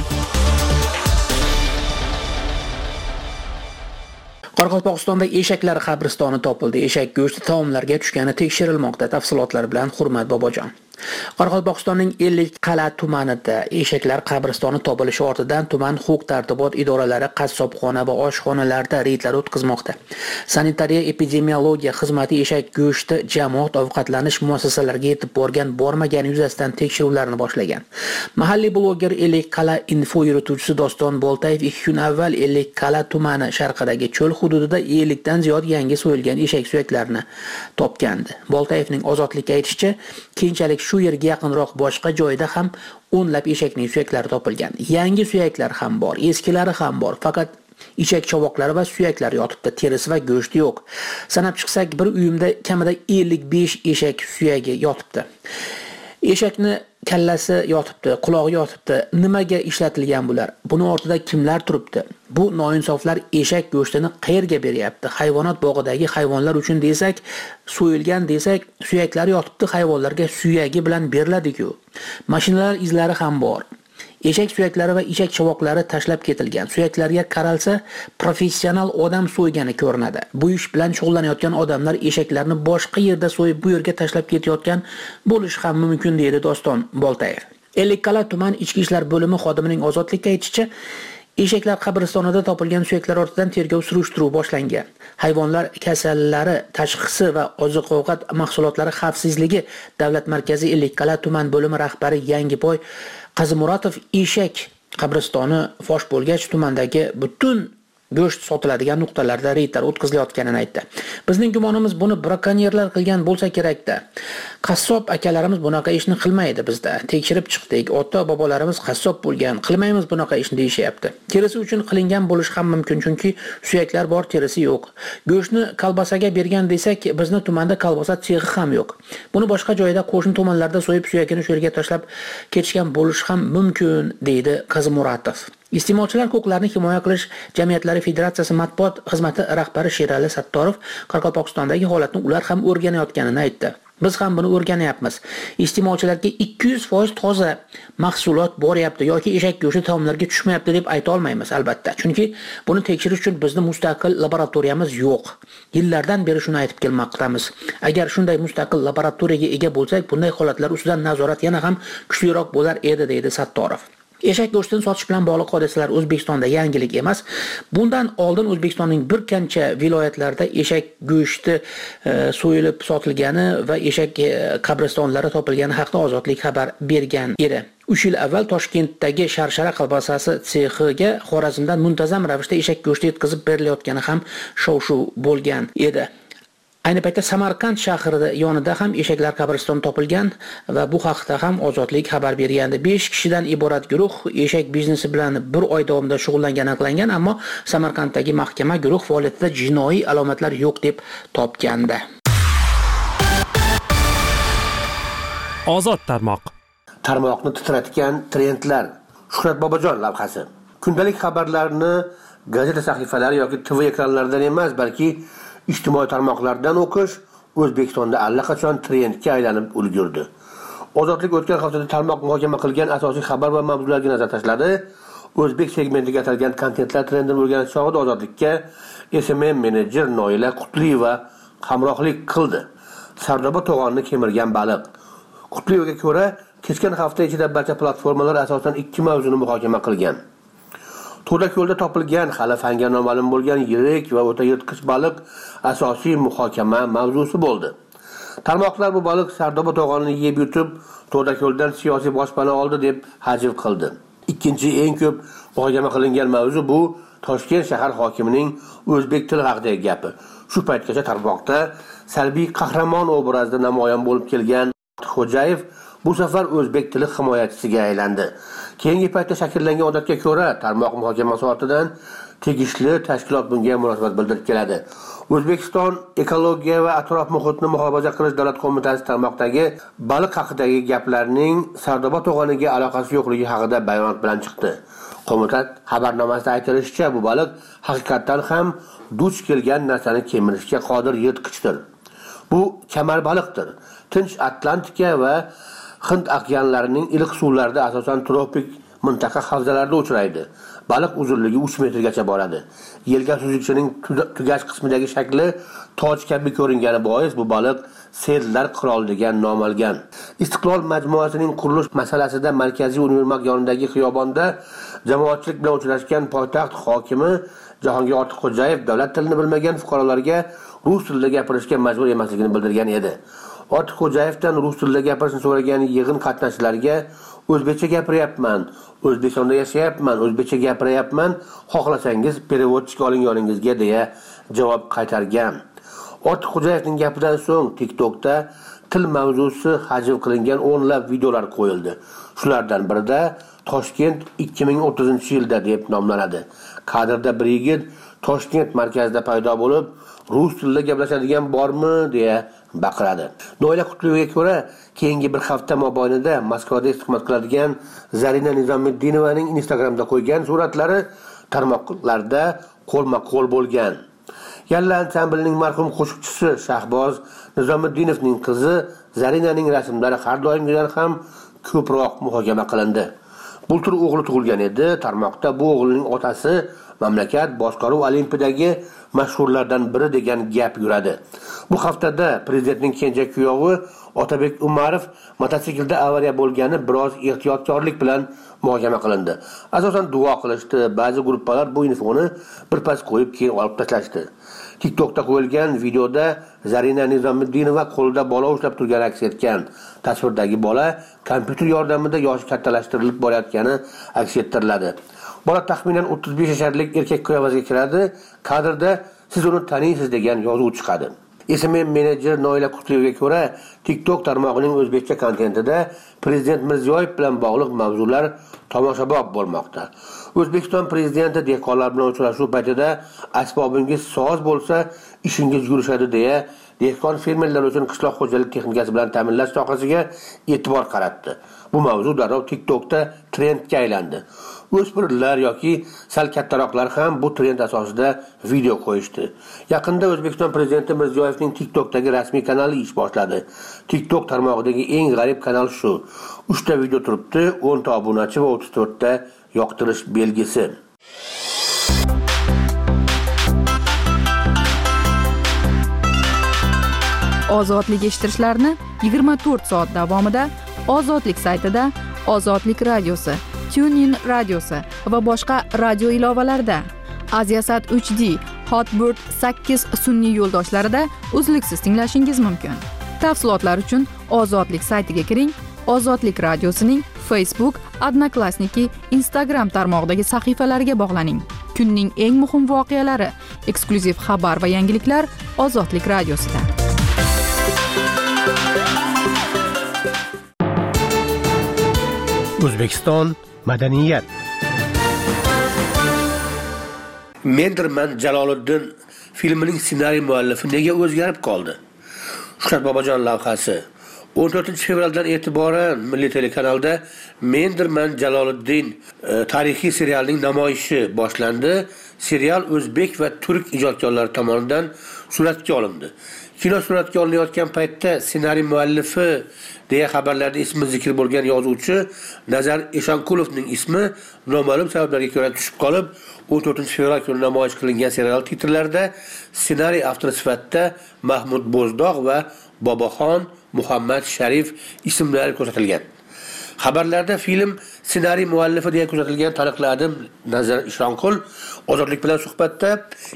Qoraqalpog'istonda eshaklar qabristoni topildi. Eshak go'shti taomlarga tushgani tekshirilmoqda. Tafsilotlar bilan Hurmat Bobojon. Qoraqalpog'istonning Ellikqal'a tumanida eshaklar qabristoni topilishi ortidan tuman huquq-tartibot idoralari qassobxona va oshxonalarda reydlar o'tkazmoqda. Sanitariya epidemiologiya xizmati eshak go'shti jamoat ovqatlanish muassasalariga yetib bormagani yuzasidan tekshiruvlarni boshlagan. Mahalliy bloger Ellikqal'a info yurituvchisi Doston Boltayev 2 kun avval Ellikqal'a tumani sharqidagi cho'l hududida 50 dan ziyod yangi so'yilgan eshak suyaklarini topgandi. Boltayevning Ozodlikka aytishicha, keyinchalik shu yerga yaqinroq boshqa joyda ham o'nlab eshakning suyaklari topilgan. Yangi suyaklar ham bor, eskilari ham bor. Faqat ichak chovoqlari va suyaklar yotibdi, terisi va go'shti yo'q. Sanab chiqsak, bir uyimda kamida 55 eshak suyagi yotibdi. Eshakni kallasi yotibdi, qulog'i yotibdi. Nimaga ishlatilgan bular? Buni ortida kimlar turibdi? Bu noinsoflar eshak go'shtini qayerga beryapti? Hayvonot bog'idagi hayvonlar uchun desak, so'yilgan desak, suyaklari yotibdi, hayvonlarga suyagi bilan beriladi-ku. Mashinalar izlari ham bor. Eshak suyaklari va ichak chovoqlari tashlab ketilgan. Suyaklarga qaralsa, professional odam so'ygani ko'rinadi. Bu ish bilan shug'ullanayotgan odamlar eshaklarni boshqa yerda so'yib bu yerga tashlab ketayotgan bo'lishi ham mumkin, deydi Doston Boltayev. Ellikqal'a tuman ichki ishlar bo'limi xodimining Ozodlikka aytishicha, eshaklar qabristonida topilgan suyaklar ortidan tergov surishtiruv boshlangan. Hayvonlar kasallari tashxisi va oziq-ovqat mahsulotlari xavfsizligi davlat markazi Ellikqal'a tuman bo'limi rahbari Yangiboy Qazimuratov eshak qabristoni fosh bo'lgach tumandagi butun go'sht sotiladigan nuqtalarda reydlar o'tkazilayotganini aytdi. Bizning gumonimiz buni brakonyerlar qilgan bo'lsa kerak-da. Qassob akalarimiz bunaqa ishni qilmaydi bizda. Tekshirib chiqdik. Ota-bobolarimiz qassob bo'lgan. Qilmaymiz bunaqa ishni deyishyapti. Terisi uchun qilingan bo'lish ham mumkin, chunki suyaklar bor, terisi yo'q. Go'shtni kolbasaga bergan desak, bizni tumanda kolbasa sexi ham yo'q. Buni boshqa joyda qo'shni tumanlarda so'yib suyagini shu yerga tashlab ketishgan bo'lish ham mumkin, deydi Qazimuratov. Iste'molchilar huquqlarini himoya qilish jamiyatlari federatsiyasi matbuot xizmati rahbari Sherali Sattorov Qoraqalpog'istondagi holatni ular ham o'rganayotganini aytdi. Biz ham buni o'rganyapmiz. Iste'molchilarga 200% toza mahsulot boryapti yoki eshak go'shti taomlarga tushmayapti deb ayta olmaymiz albatta. Chunki buni tekshirish uchun bizning mustaqil laboratoriyamiz yo'q. Yillardan beri shuni aytib kelmoqdamiz. Agar shunday mustaqil laboratoriyaga ega bo'lsak, bunday holatlar ustidan nazorat yana ham kuchliroq bo'lar edi, deydi Sattorov. Eshak go'shtini sotish bilan bog'liq hodisalar O'zbekistonda yangilik emas. Bundan oldin O'zbekistonning bir qancha viloyatlarida eshak go'shti so'yilib sotilgani va eshak qabristonlari topilgani haqida Ozodlik xabar bergan edi. 3 yil avval Toshkentdagi Sharshara kolbasasi sexiga Xorazmdan muntazam ravishda eshak go'shti yetkazib berilayotgani ham shov-shuv bo'lgan edi. Ayni paytda Samarqand shahrida yonida ham eshaklar qabristoni topilgan va bu haqda ham Ozodlik xabar bergandi. 5 kishidan iborat guruh eshak biznesi bilan 1 oy davomida shug'ullangani aniqlangan, ammo Samarqanddagi mahkama guruh faoliyatida jinoiy alomatlar yo'q deb topgandi. Ozod tarmoq. Tarmoqni titratgan trendlar. Shuhrat Bobojon lavhasi. Kundalik xabarlarni gazeta sahifalari yoki TV ekranlaridan emas, balki ijtimoiy tarmoqlardan o'qish O'zbekistonda allaqachon trendga aylanib ulgurdi. Ozodlik o'tgan haftada tarmoq muhokama qilgan asosiy xabar va mavzularga nazar tashladi. O'zbek segmentiga atalgan kontentlar trendini o'rganish chog'ida Ozodlikka SMM menejer Noila Qutliyeva hamrohlik qildi. Sardoba to'g'onni kemirgan baliq. Qutliyevaga ko'ra, kechgan hafta ichida barcha platformalar asosan 2 mavzuni muhokama qilgan. To'dako'lda topilgan hali fanga noma'lum bo'lgan yirik va o'ta yirtqich baliq asosiy muhokama mavzusi bo'ldi. Tarmoqlar bu baliq Sardoba to'g'onini yeb yutib, To'dako'ldan siyosiy boshpana oldi deb hajv qildi. Ikkinchi eng ko'p muhokama qilingan mavzu bu Toshkent shahar hokimining o'zbek tili haqidagi gapi. Shu paytgacha tarmoqda salbiy qahramon obrazida namoyon bo'lib kelgan Xo'jayev bu safar o'zbek tili himoyachisiga aylandi. Keyingi paytda shakllangan odatga ko'ra, tarmoq muhokamasi ortidan tegishli tashkilot bunga munosabat bildirib keladi. O'zbekiston ekologiya va atrof muhitni muhofaza qilish davlat qo'mitasi tarmoqdagi baliq haqidagi gaplarning Sardoba to'g'oniga aloqasi yo'qligi haqida bayonot bilan chiqdi. Qo'mita xabarnomasida aytilishicha, bu baliq haqiqatan ham duch kelgan narsani kemirishga qodir yirtqichdir. Bu kamar baliqdir. Tinch Atlantika va Hind okeanlarining iliq suvlarida asosan tropik mintaqa havzalarida uchraydi. Baliq uzunligi 3 metrgacha boradi. Yelka suzuvchining tugash qismidagi shakli toj kabi ko'ringani bois bu baliq sellar qiroli degan nom olgan. Istiqlol majmuasining qurilish masalasida Markaziy univermag yonidagi xiyobonda jamoatchilik bilan uchrashgan poytaxt hokimi Jahongir Ortiqxo'jayev davlat tilini bilmagan fuqarolarga rus tilida gapirishga majbur emasligini bildirgan edi. Ortiqxo'jayevdan rus tilida gapirishni so'ragan yig'in qatnashchilariga o'zbekcha gapiryapman, O'zbekistonda yashayapman, o'zbekcha gapiryapman, xohlasangiz perevodchik oling yoningizga deya javob qaytargan. Ortiqxo'jayevning gapidan so'ng TikTokda til mavzusi hajv qilingan o'nlab videolar qo'yildi. Shulardan birida Toshkent 2030-yilda deb nomlanadi. Kadrda bir yigit Toshkent markazida paydo bo'lib, rus tilida gaplashadigan bormi deya baqiradi. Noila Qutliyevaga ko'ra, keyingi bir hafta mobaynida Moskvada istiqomat qiladigan Zarina Nizomiddinovaning Instagramda qo'ygan suratlari tarmoqlarda qo'lma-qo'l bo'lgan. Yalla ansamblining marhum qo'shiqchisi Shahboz Nizomiddinovning qizi Zarinaning rasmlari har doimgidan ham ko'proq muhokama qilindi. Bultur o'g'li tug'ilgan edi. Tarmoqda bu o'g'lining otasi mamlakat boshqaruv olimpiyadagi mashhurlardan biri degan gap yuradi. Bu haftada prezidentning kenja kuyovi Otabek Umarov mototsiklda avariya bo'lgani biroz ehtiyotkorlik bilan muhokama qilindi. Asosan duo qilishdi. Ba'zi gruppalar bu infoni birpas qo'yib keyin olib tashlashdi. TikTokda qo'yilgan videoda Zarina Nizomiddinova qo'lida bola ushlab turgani aks etgan. Tasvirdagi bola kompyuter yordamida yoshi kattalashtirilib borayotgani aks ettiriladi. Bola taxminan 35 yasharlik erkak qiyofasiga kiradi. Kadrda siz uni taniysiz degan yozuv chiqadi. SMM menejer Noila Qutliyevaga ko'ra, TikTok tarmog'ining o'zbekcha kontentida prezident Mirziyoyev bilan bog'liq mavzular tomoshabob bo'lmoqda. O'zbekiston prezidenti dehqonlar bilan uchrashuv paytida asbobingiz soz bo'lsa, ishingiz yurishadi deya dehqon fermerlar uchun qishloq xo'jalik texnikasi bilan ta'minlash sohasiga e'tibor qaratdi. Bu mavzu darrov TikTokda trendga aylandi. o'smirlar yoki sal kattaroqlar ham bu trend asosida video qo'yishdi. Yaqinda O'zbekiston prezidenti Mirziyoyevning TikTokdagi rasmiy kanali ish boshladi. TikTok tarmog'idagi eng g'arib kanal shu. 3 ta video turibdi, 10 ta obunachi va 34 ta yoqtirish belgisi. Ozodlik eshittirishlarni 24 soat davomida Ozodlik saytida, Ozodlik radiosi, TuneIn radiosi va boshqa radio ilovalarida, Aziasat 3D, Hotbird 8 sun'iy yo'ldoshlarida uzluksiz tinglashingiz mumkin. Tafsilotlar uchun Ozodlik saytiga kiring, Ozodlik radiosining Facebook, Odnoklassniki, Instagram tarmog'idagi sahifalariga bog'laning. Kunning eng muhim voqealari, eksklyuziv xabar va yangiliklar Ozodlik radiosida. O'zbekiston madaniyat. Mendirman Jaloliddin filmining ssenariy muallifi nega o'zgarib qoldi? Shuhrat Bobojon lavhasi 14 fevraldan e'tiboran Milliy telekanalda Mendirman Jaloliddin tarixiy serialining namoyishi boshlandi. Serial o'zbek va turk ijodkorlari tomonidan suratga olindi. Kino suratga olinayotgan paytda ssenariy muallifi deya xabarlarda ismi zikr bo'lgan yozuvchi Nazar Eshonqulovning ismi noma'lum sabablarga ko'ra tushib qolib, 14 fevral kuni namoyish qilingan serial titrlarida ssenariy avtori sifatida Mahmud Bo'zdog' va Boboxon Muhammad Sharif ismlari ko'rsatilgan. Xabarlarda film ssenariy muallifi deya ko'rsatilgan taniqli Nazar Eshonqul Ozodlik bilan suhbatda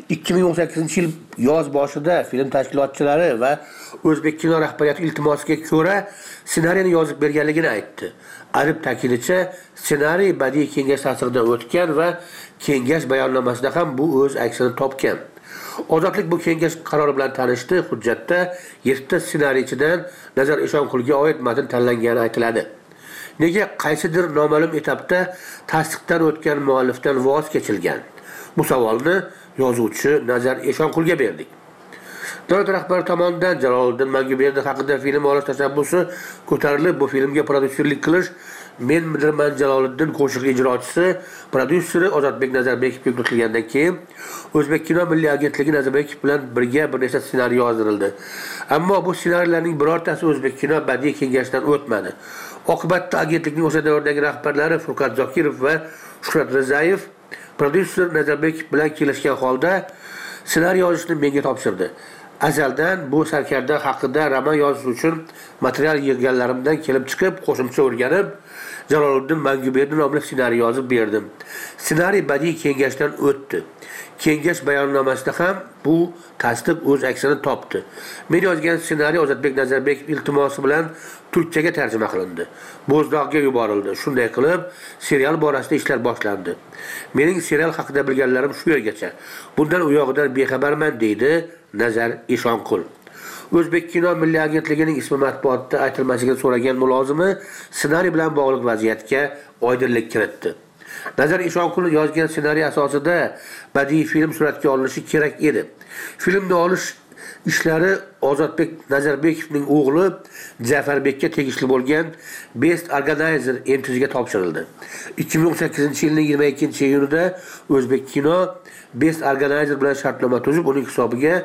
2018-yil yoz boshida film tashkilotchilari va O'zbek kino rahbariyati iltimosiga ko'ra ssenariyni yozib berganligini aytdi. Adib ta'kidlanishicha, ssenariy badiiy kengash ta'siridan o'tgan va kengash bayonnomasida ham bu o'z aksini topgan. Ozodlik bu kengash qarori bilan tanishdi. Hujjatda 7 ta ssenariychidan Nazar Eshonqulga oid matn tanlangani aytiladi. Nega qaysidir noma'lum etapda tasdiqdan o'tgan muallifdan voz kechilgan? Bu savolni yozuvchi Nazar Eshonqulga berdik. Davlat rahbari tomonidan Jaloliddin Manguberdi haqida film olish tashabbusi ko'tarilib, bu filmga prodyuserlik qilish Mendirman Jaloliddin qo'shiq ijrochisi, prodyuseri Ozodbek Nazarbekovga yuklatilgandan keyin O'zbek kino milliy agentligi Nazarbekov bilan birga bir nechta ssenariy yozdirildi. Ammo bu ssenariylarning birortasi O'zbek kino badiiy kengashidan o'tmadi. Oqibatda agentlikning o'sha davrdagi rahbarlari Furqat Zokirov va Shuhrat Rizayev prodyuser Nazarbekov bilan kelishgan holda ssenariy yozishni menga topshirdi. Azaldan bu sarkarda haqida roman yozish uchun material yig'ganlarimdan kelib chiqib, qo'shimcha o'rganib, Jaloliddin Manguberdi nomli ssenariy yozib berdim. Ssenariy badiiy kengashdan o'tdi. Kengash bayonnomasida ham bu tasdiq o'z aksini topdi. Men yozgan ssenariy Ozodbek Nazarbekov iltimosi bilan turkchaga tarjima qilindi. Bo'zdog'ga yuborildi. Shunday qilib, serial borasida ishlar boshlandi. Mening serial haqida bilganlarim shu yergacha. Bundan u yog'idan bexabarman deydi Nazar Eshonqul. O'zbek kino milliy agentligining ismi matbuotda aytilmasligini so'ragan mulozimi ssenariy bilan bog'liq vaziyatga oydinlik kiritdi. Nazar Eshonqul yozgan ssenariy asosida badiiy film suratga olinishi kerak edi. Filmni olish ishlari Ozodbek Nazarbekovning o'g'li Jafarbekka tegishli bo'lgan Best Organizer MTZga topshirildi. 2018-yilning 22-iyunida O'zbek kino Best Organizer bilan shartnoma tuzib, uning hisobiga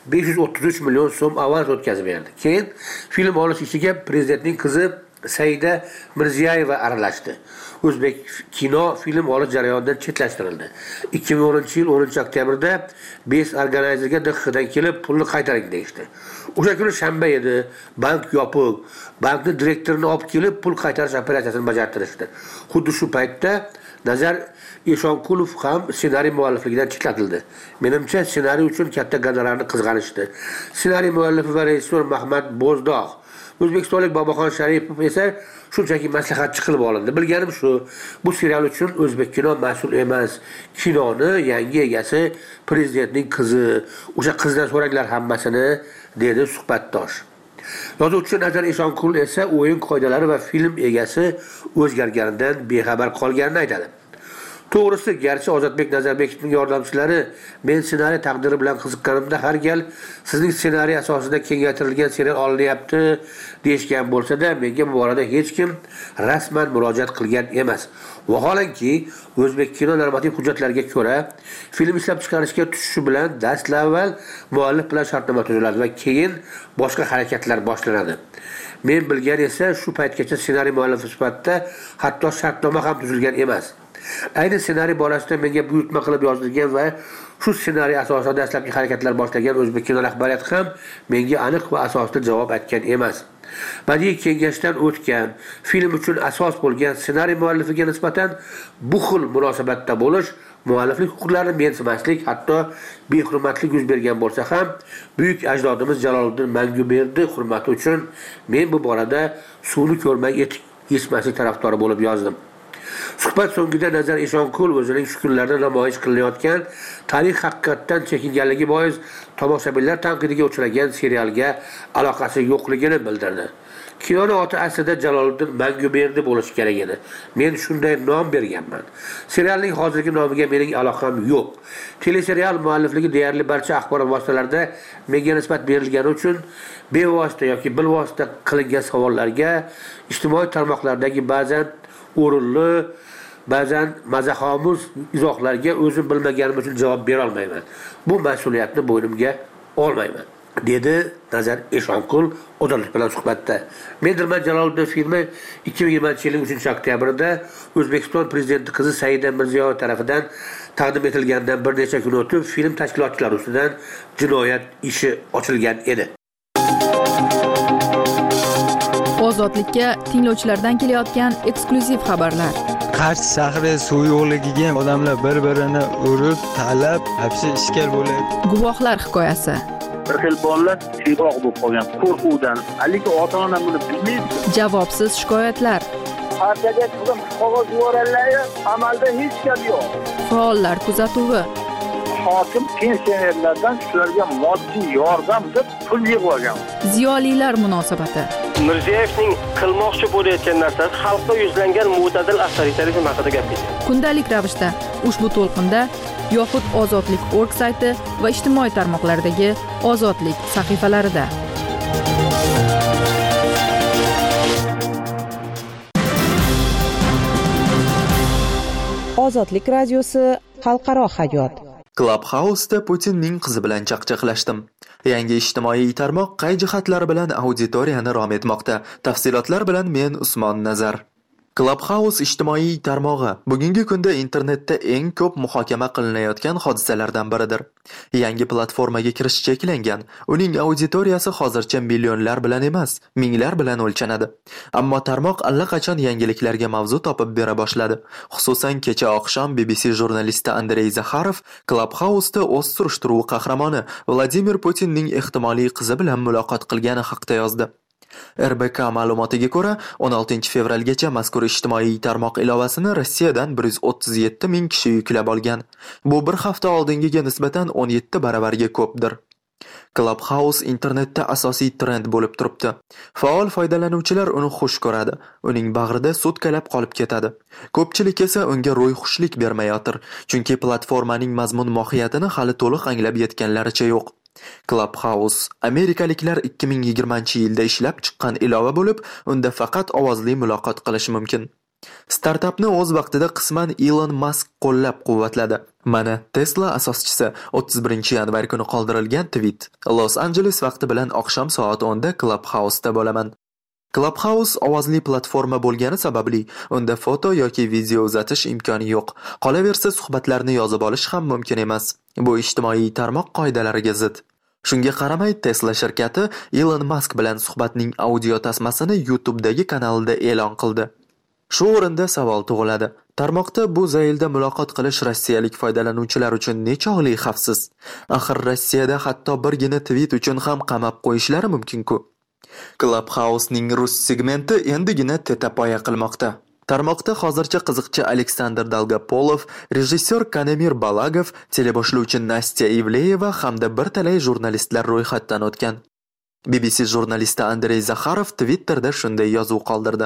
533 million so'm avans o'tkazib berdi. Keyin film olish ishiga prezidentning qizi Saida Mirziyoyeva aralashdi. O'zbek kino film olish jarayonidan chetlashtirildi. 2010-yil 10-oktyabrda Best Organizerga DXdan kelib pulni qaytaring deyishdi. O'sha kuni shanba edi, bank yopiq. Bankni direktorini olib kelib pul qaytarish operatsiyasini bajartirishdi. Xuddi shu paytda Nazar Eshonqulov ham ssenariy muallifligidan chetlatildi. Menimcha ssenariy uchun katta gonorarni qizg'anishdi. Ssenariy muallifi va rejissyor Mahmud Bo'zdog', o'zbekistonlik Boboxon Sharipov esa shunchaki maslahatchi qilib olindi. Bilganim shu, bu serial uchun O'zbek kino mas'ul emas. Kinoni yangi egasi prezidentning qizi. O'sha qizdan so'ranglar hammasini, dedi suhbatdosh. Yozuvchi Nazar Eshonqul esa o'yin qoidalari va film egasi o'zgarganidan bexabar qolganini aytadi. To'g'risi, garchi Ozodbek Nazarbekovning yordamchilari men ssenariy taqdiri bilan qiziqqanimda har gal sizning ssenariy asosida kengaytirilgan serial olinyapti deyishgan bo'lsa-da, menga bu borada hech kim rasman murojaat qilgan emas. Vaholanki, o'zbek kino normativ hujjatlariga ko'ra, film ishlab chiqarishga tushishi bilan dastlab muallif bilan shartnoma tuziladi va keyin boshqa harakatlar boshlanadi. Men bilgan esa shu paytgacha ssenariy muallifi sifatida hatto shartnoma ham tuzilgan emas. Ayni ssenariy borasida menga buyurtma qilib yozilgan va shu ssenariy asosida dastlabki harakatlar boshlagan o'zbek kino rahbariyati ham menga aniq va asosli javob aytgan emas. Badiiy kengashdan o'tgan film uchun asos bo'lgan ssenariy muallifiga nisbatan bu xil munosabatda bo'lish, mualliflik huquqlarini mensimaslik, hatto behurmatlik yuz bergan bo'lsa ham, buyuk ajdodimiz Jaloliddin Manguberdi hurmati uchun men bu borada suvni ko'rmay etik yechmaslik tarafdori bo'lib yozdim. Suhbat so'ngida Nazar Eshonqul o'zining shukurlarini namoyish qilayotgan tarix haqiqatdan chekinganligi bois tomoshabinlar tanqidiga uchragan serialga aloqasi yo'qligini bildirdi. Kinoning oti aslida Jaloliddin Manguberdi bo'lishi kerak edi. Men shunday nom berganman. Serialning hozirgi nomiga mening aloqam yo'q. Teleserial muallifligi deyarli barcha axborot vositalarida menga nisbat berilgani uchun bevosita yoki bilvosita qilingan savollarga ijtimoiy tarmoqlardagi ba'zan o'rinli, ba'zan mazaxomuz izohlarga o'zim bilmaganim uchun javob bera olmayman. Bu mas'uliyatni bo'ynimga olmayman, dedi Nazar Eshonqul Ozodlik bilan suhbatda. Mendirman Jaloliddin filmi 2020-yilning 3-oktyabrida O'zbekiston prezidenti qizi Saida Mirziyoyeva tomonidan taqdim etilgandan bir necha kun o'tib film tashkilochilari ustidan jinoyat ishi ochilgan edi. Ozodlikka tinglovchilardan kelayotgan eksklyuziv xabarlar. Qarshi shahri suv yo'qligiga odamlar bir-birini urib, talab, hapsi ishkal bo'ladi. Guvohlar hikoyasi. Bir xil bolalar tiyroq bo'lib qolgan qo'rquvdan, lekin ota-ona buni bilmaydi. Javobsiz shikoyatlar. Partiyaga turgan qog'oz yuborganlar, amalda hech gap yo'q. Faollar kuzatuvi. Hokim pensionerlardan shularga moddiy yordam deb pul yig'ib olgan. Ziyolilar munosabati. Mirziyoyevning qilmoqchi bo'layotgan narsasi xalqqa yuzlangan mo'tadil avtoritarizm haqida gapirdi. Kundalik ravishda ushbu to'lqinda yoxud Ozodlik.org sayti va ijtimoiy tarmoqlardagi Ozodlik sahifalarida. Ozodlik radiosi xalqaro hayot. Clubhouse'da Putinning qizi bilan chaqchaqlashdim. Yangi ijtimoiy tarmoq qay jihatlari bilan auditoriyani rom etmoqda? Tafsilotlar bilan men Usmon Nazar. Clubhouse ijtimoiy tarmog'i bugungi kunda internetda eng ko'p muhokama qilinayotgan hodisalardan biridir. Yangi platformaga kirish cheklangan. Uning auditoriyasi hozircha millionlar bilan emas, minglar bilan o'lchanadi. Ammo tarmoq allaqachon yangiliklarga mavzu topib bera boshladi. Xususan kecha oqshom BBC jurnalisti Andrey Zakharov Clubhouse'da o'z surishtiruvi qahramoni Vladimir Putinning ehtimoliy qizi bilan muloqot qilgani haqida yozdi. RBK ma'lumotiga ko'ra, 16 fevralgacha mazkur ijtimoiy tarmoq ilovasini Rossiyadan 137 ming kishi yuklab olgan. Bu bir hafta oldingiga nisbatan 17 baravarga ko'pdir. Clubhouse internetda asosiy trend bo'lib turibdi. Faol foydalanuvchilar uni xush ko'radi. Uning bag'rida sutkalab qolib ketadi. Ko'pchilik esa unga ro'yxushlik bermayotir, chunki platformaning mazmun mohiyatini hali to'liq anglab yetganlaricha yo'q. Clubhouse amerikaliklar 2020-yilda ishlab chiqqan ilova bo'lib, unda faqat ovozli muloqot qilish mumkin. Startapni o'z vaqtida qisman Elon Musk qo'llab-quvvatladi. Mana Tesla asoschisi 31-yanvar kuni qoldirilgan tweet: Los Angeles vaqti bilan oqshom soat 10 da Clubhouse'da bo'laman. Clubhouse ovozli platforma bo'lgani sababli unda foto yoki video uzatish imkoni yo'q. Qolaversa suhbatlarni yozib olish ham mumkin emas. Bu ijtimoiy tarmoq qoidalariga zid. Shunga qaramay Tesla shirkati Elon Musk bilan suhbatning audio tasmasini YouTube'dagi kanalida e'lon qildi. Shu o'rinda savol tug'iladi. Tarmoqda bu zaylda muloqot qilish rossiyalik foydalanuvchilar uchun nechog'li xavfsiz? Axir Rossiyada hatto birgina tweet uchun ham qamab qo'yishlari mumkin-ku. Clubhouse'ning rus segmenti endigina tetapoya qilmoqda. Tarmoqda hozircha qiziqchi Aleksandr Dolgopolov, rejissyor Kanemir Balagov, teleboshlovchi Nastya Ivleyeva hamda bir talay jurnalistlar ro'yxatdan o'tgan. BBC jurnalisti Andrey Zakharov Twitterda shunday yozuv qoldirdi.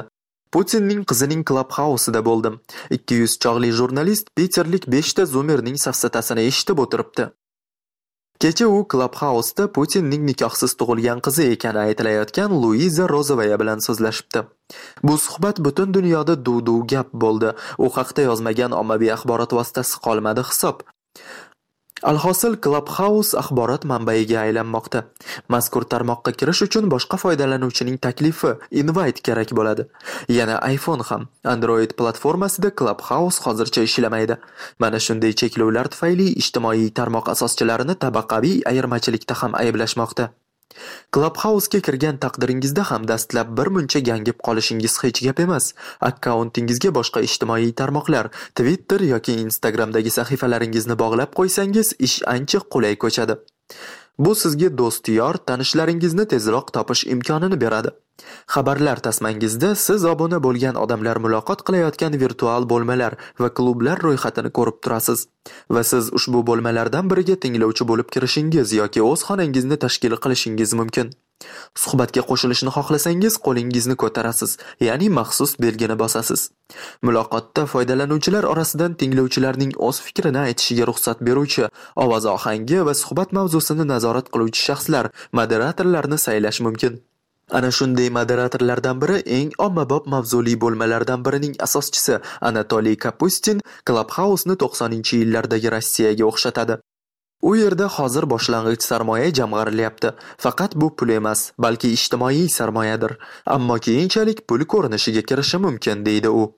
Putinning qizining Clubhouse'ida bo'ldim. 200 chog'li jurnalist Peterlik 5 ta zoomerning safsatasini eshitib o'tiribdi. Kecha u Clubhouse'da Putinning nikohsiz tug'ilgan qizi ekani aytilayotgan Luiza Rozovaya bilan so'zlashibdi. Bu suhbat butun dunyoda duv-duv gap bo'ldi. U haqda yozmagan ommaviy axborot vositasi qolmadi hisob. Alhosil Clubhouse axborot manbaiga aylanmoqda. Mazkur tarmoqqa kirish uchun boshqa foydalanuvchining taklifi invite kerak bo'ladi. Yana iPhone ham Android platformasida Clubhouse hozircha ishlamaydi. Mana shunday cheklovlar tufayli ijtimoiy tarmoq asoschilarini tabaqaviy ayirmachilikda ham ayblashmoqda. Clubhouse'ga kirgan taqdiringizda ham dastlab bir muncha gangib qolishingiz hech gap emas. Akkauntingizga boshqa ijtimoiy tarmoqlar, Twitter yoki Instagramdagi sahifalaringizni bog'lab qo'ysangiz, ish ancha qulay ko'chadi. Bu sizga do'st-yor, tanishlaringizni tezroq topish imkonini beradi. Xabarlar tasmangizda siz obuna bo'lgan odamlar muloqot qilayotgan virtual bo'lmalar va klublar ro'yxatini ko'rib turasiz. Va siz ushbu bo'lmalardan biriga tinglovchi bo'lib kirishingiz yoki o'z xonangizni tashkil qilishingiz mumkin. Suhbatga qo'shilishni xohlasangiz, qo'lingizni ko'tarasiz, ya'ni maxsus belgini bosasiz. Muloqotda foydalanuvchilar orasidan tinglovchilarning o'z fikrini aytishiga ruxsat beruvchi, ovoz ohangi va suhbat mavzusini nazorat qiluvchi shaxslar, moderatorlarni saylash mumkin. Ana shunday moderatorlardan biri eng ommabop mavzuli bo'lmalardan birining asoschisi Anatoliy Kapustin Clubhouse'ni 90-yillardagi Rossiyaga o'xshatadi. U yerda hozir boshlang'ich sarmoya jamg'arilyapti. Faqat bu pul emas, balki ijtimoiy sarmoyadir. Ammo keyinchalik pul ko'rinishiga kirishi mumkin, deydi u.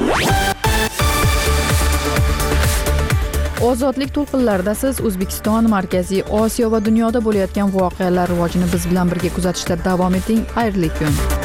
Ozodlik to'lqinlarida siz O'zbekiston, Markaziy Osiyo va dunyoda bo'layotgan voqealar rivojini biz bilan birga kuzatishda davom eting. Xayrli kun.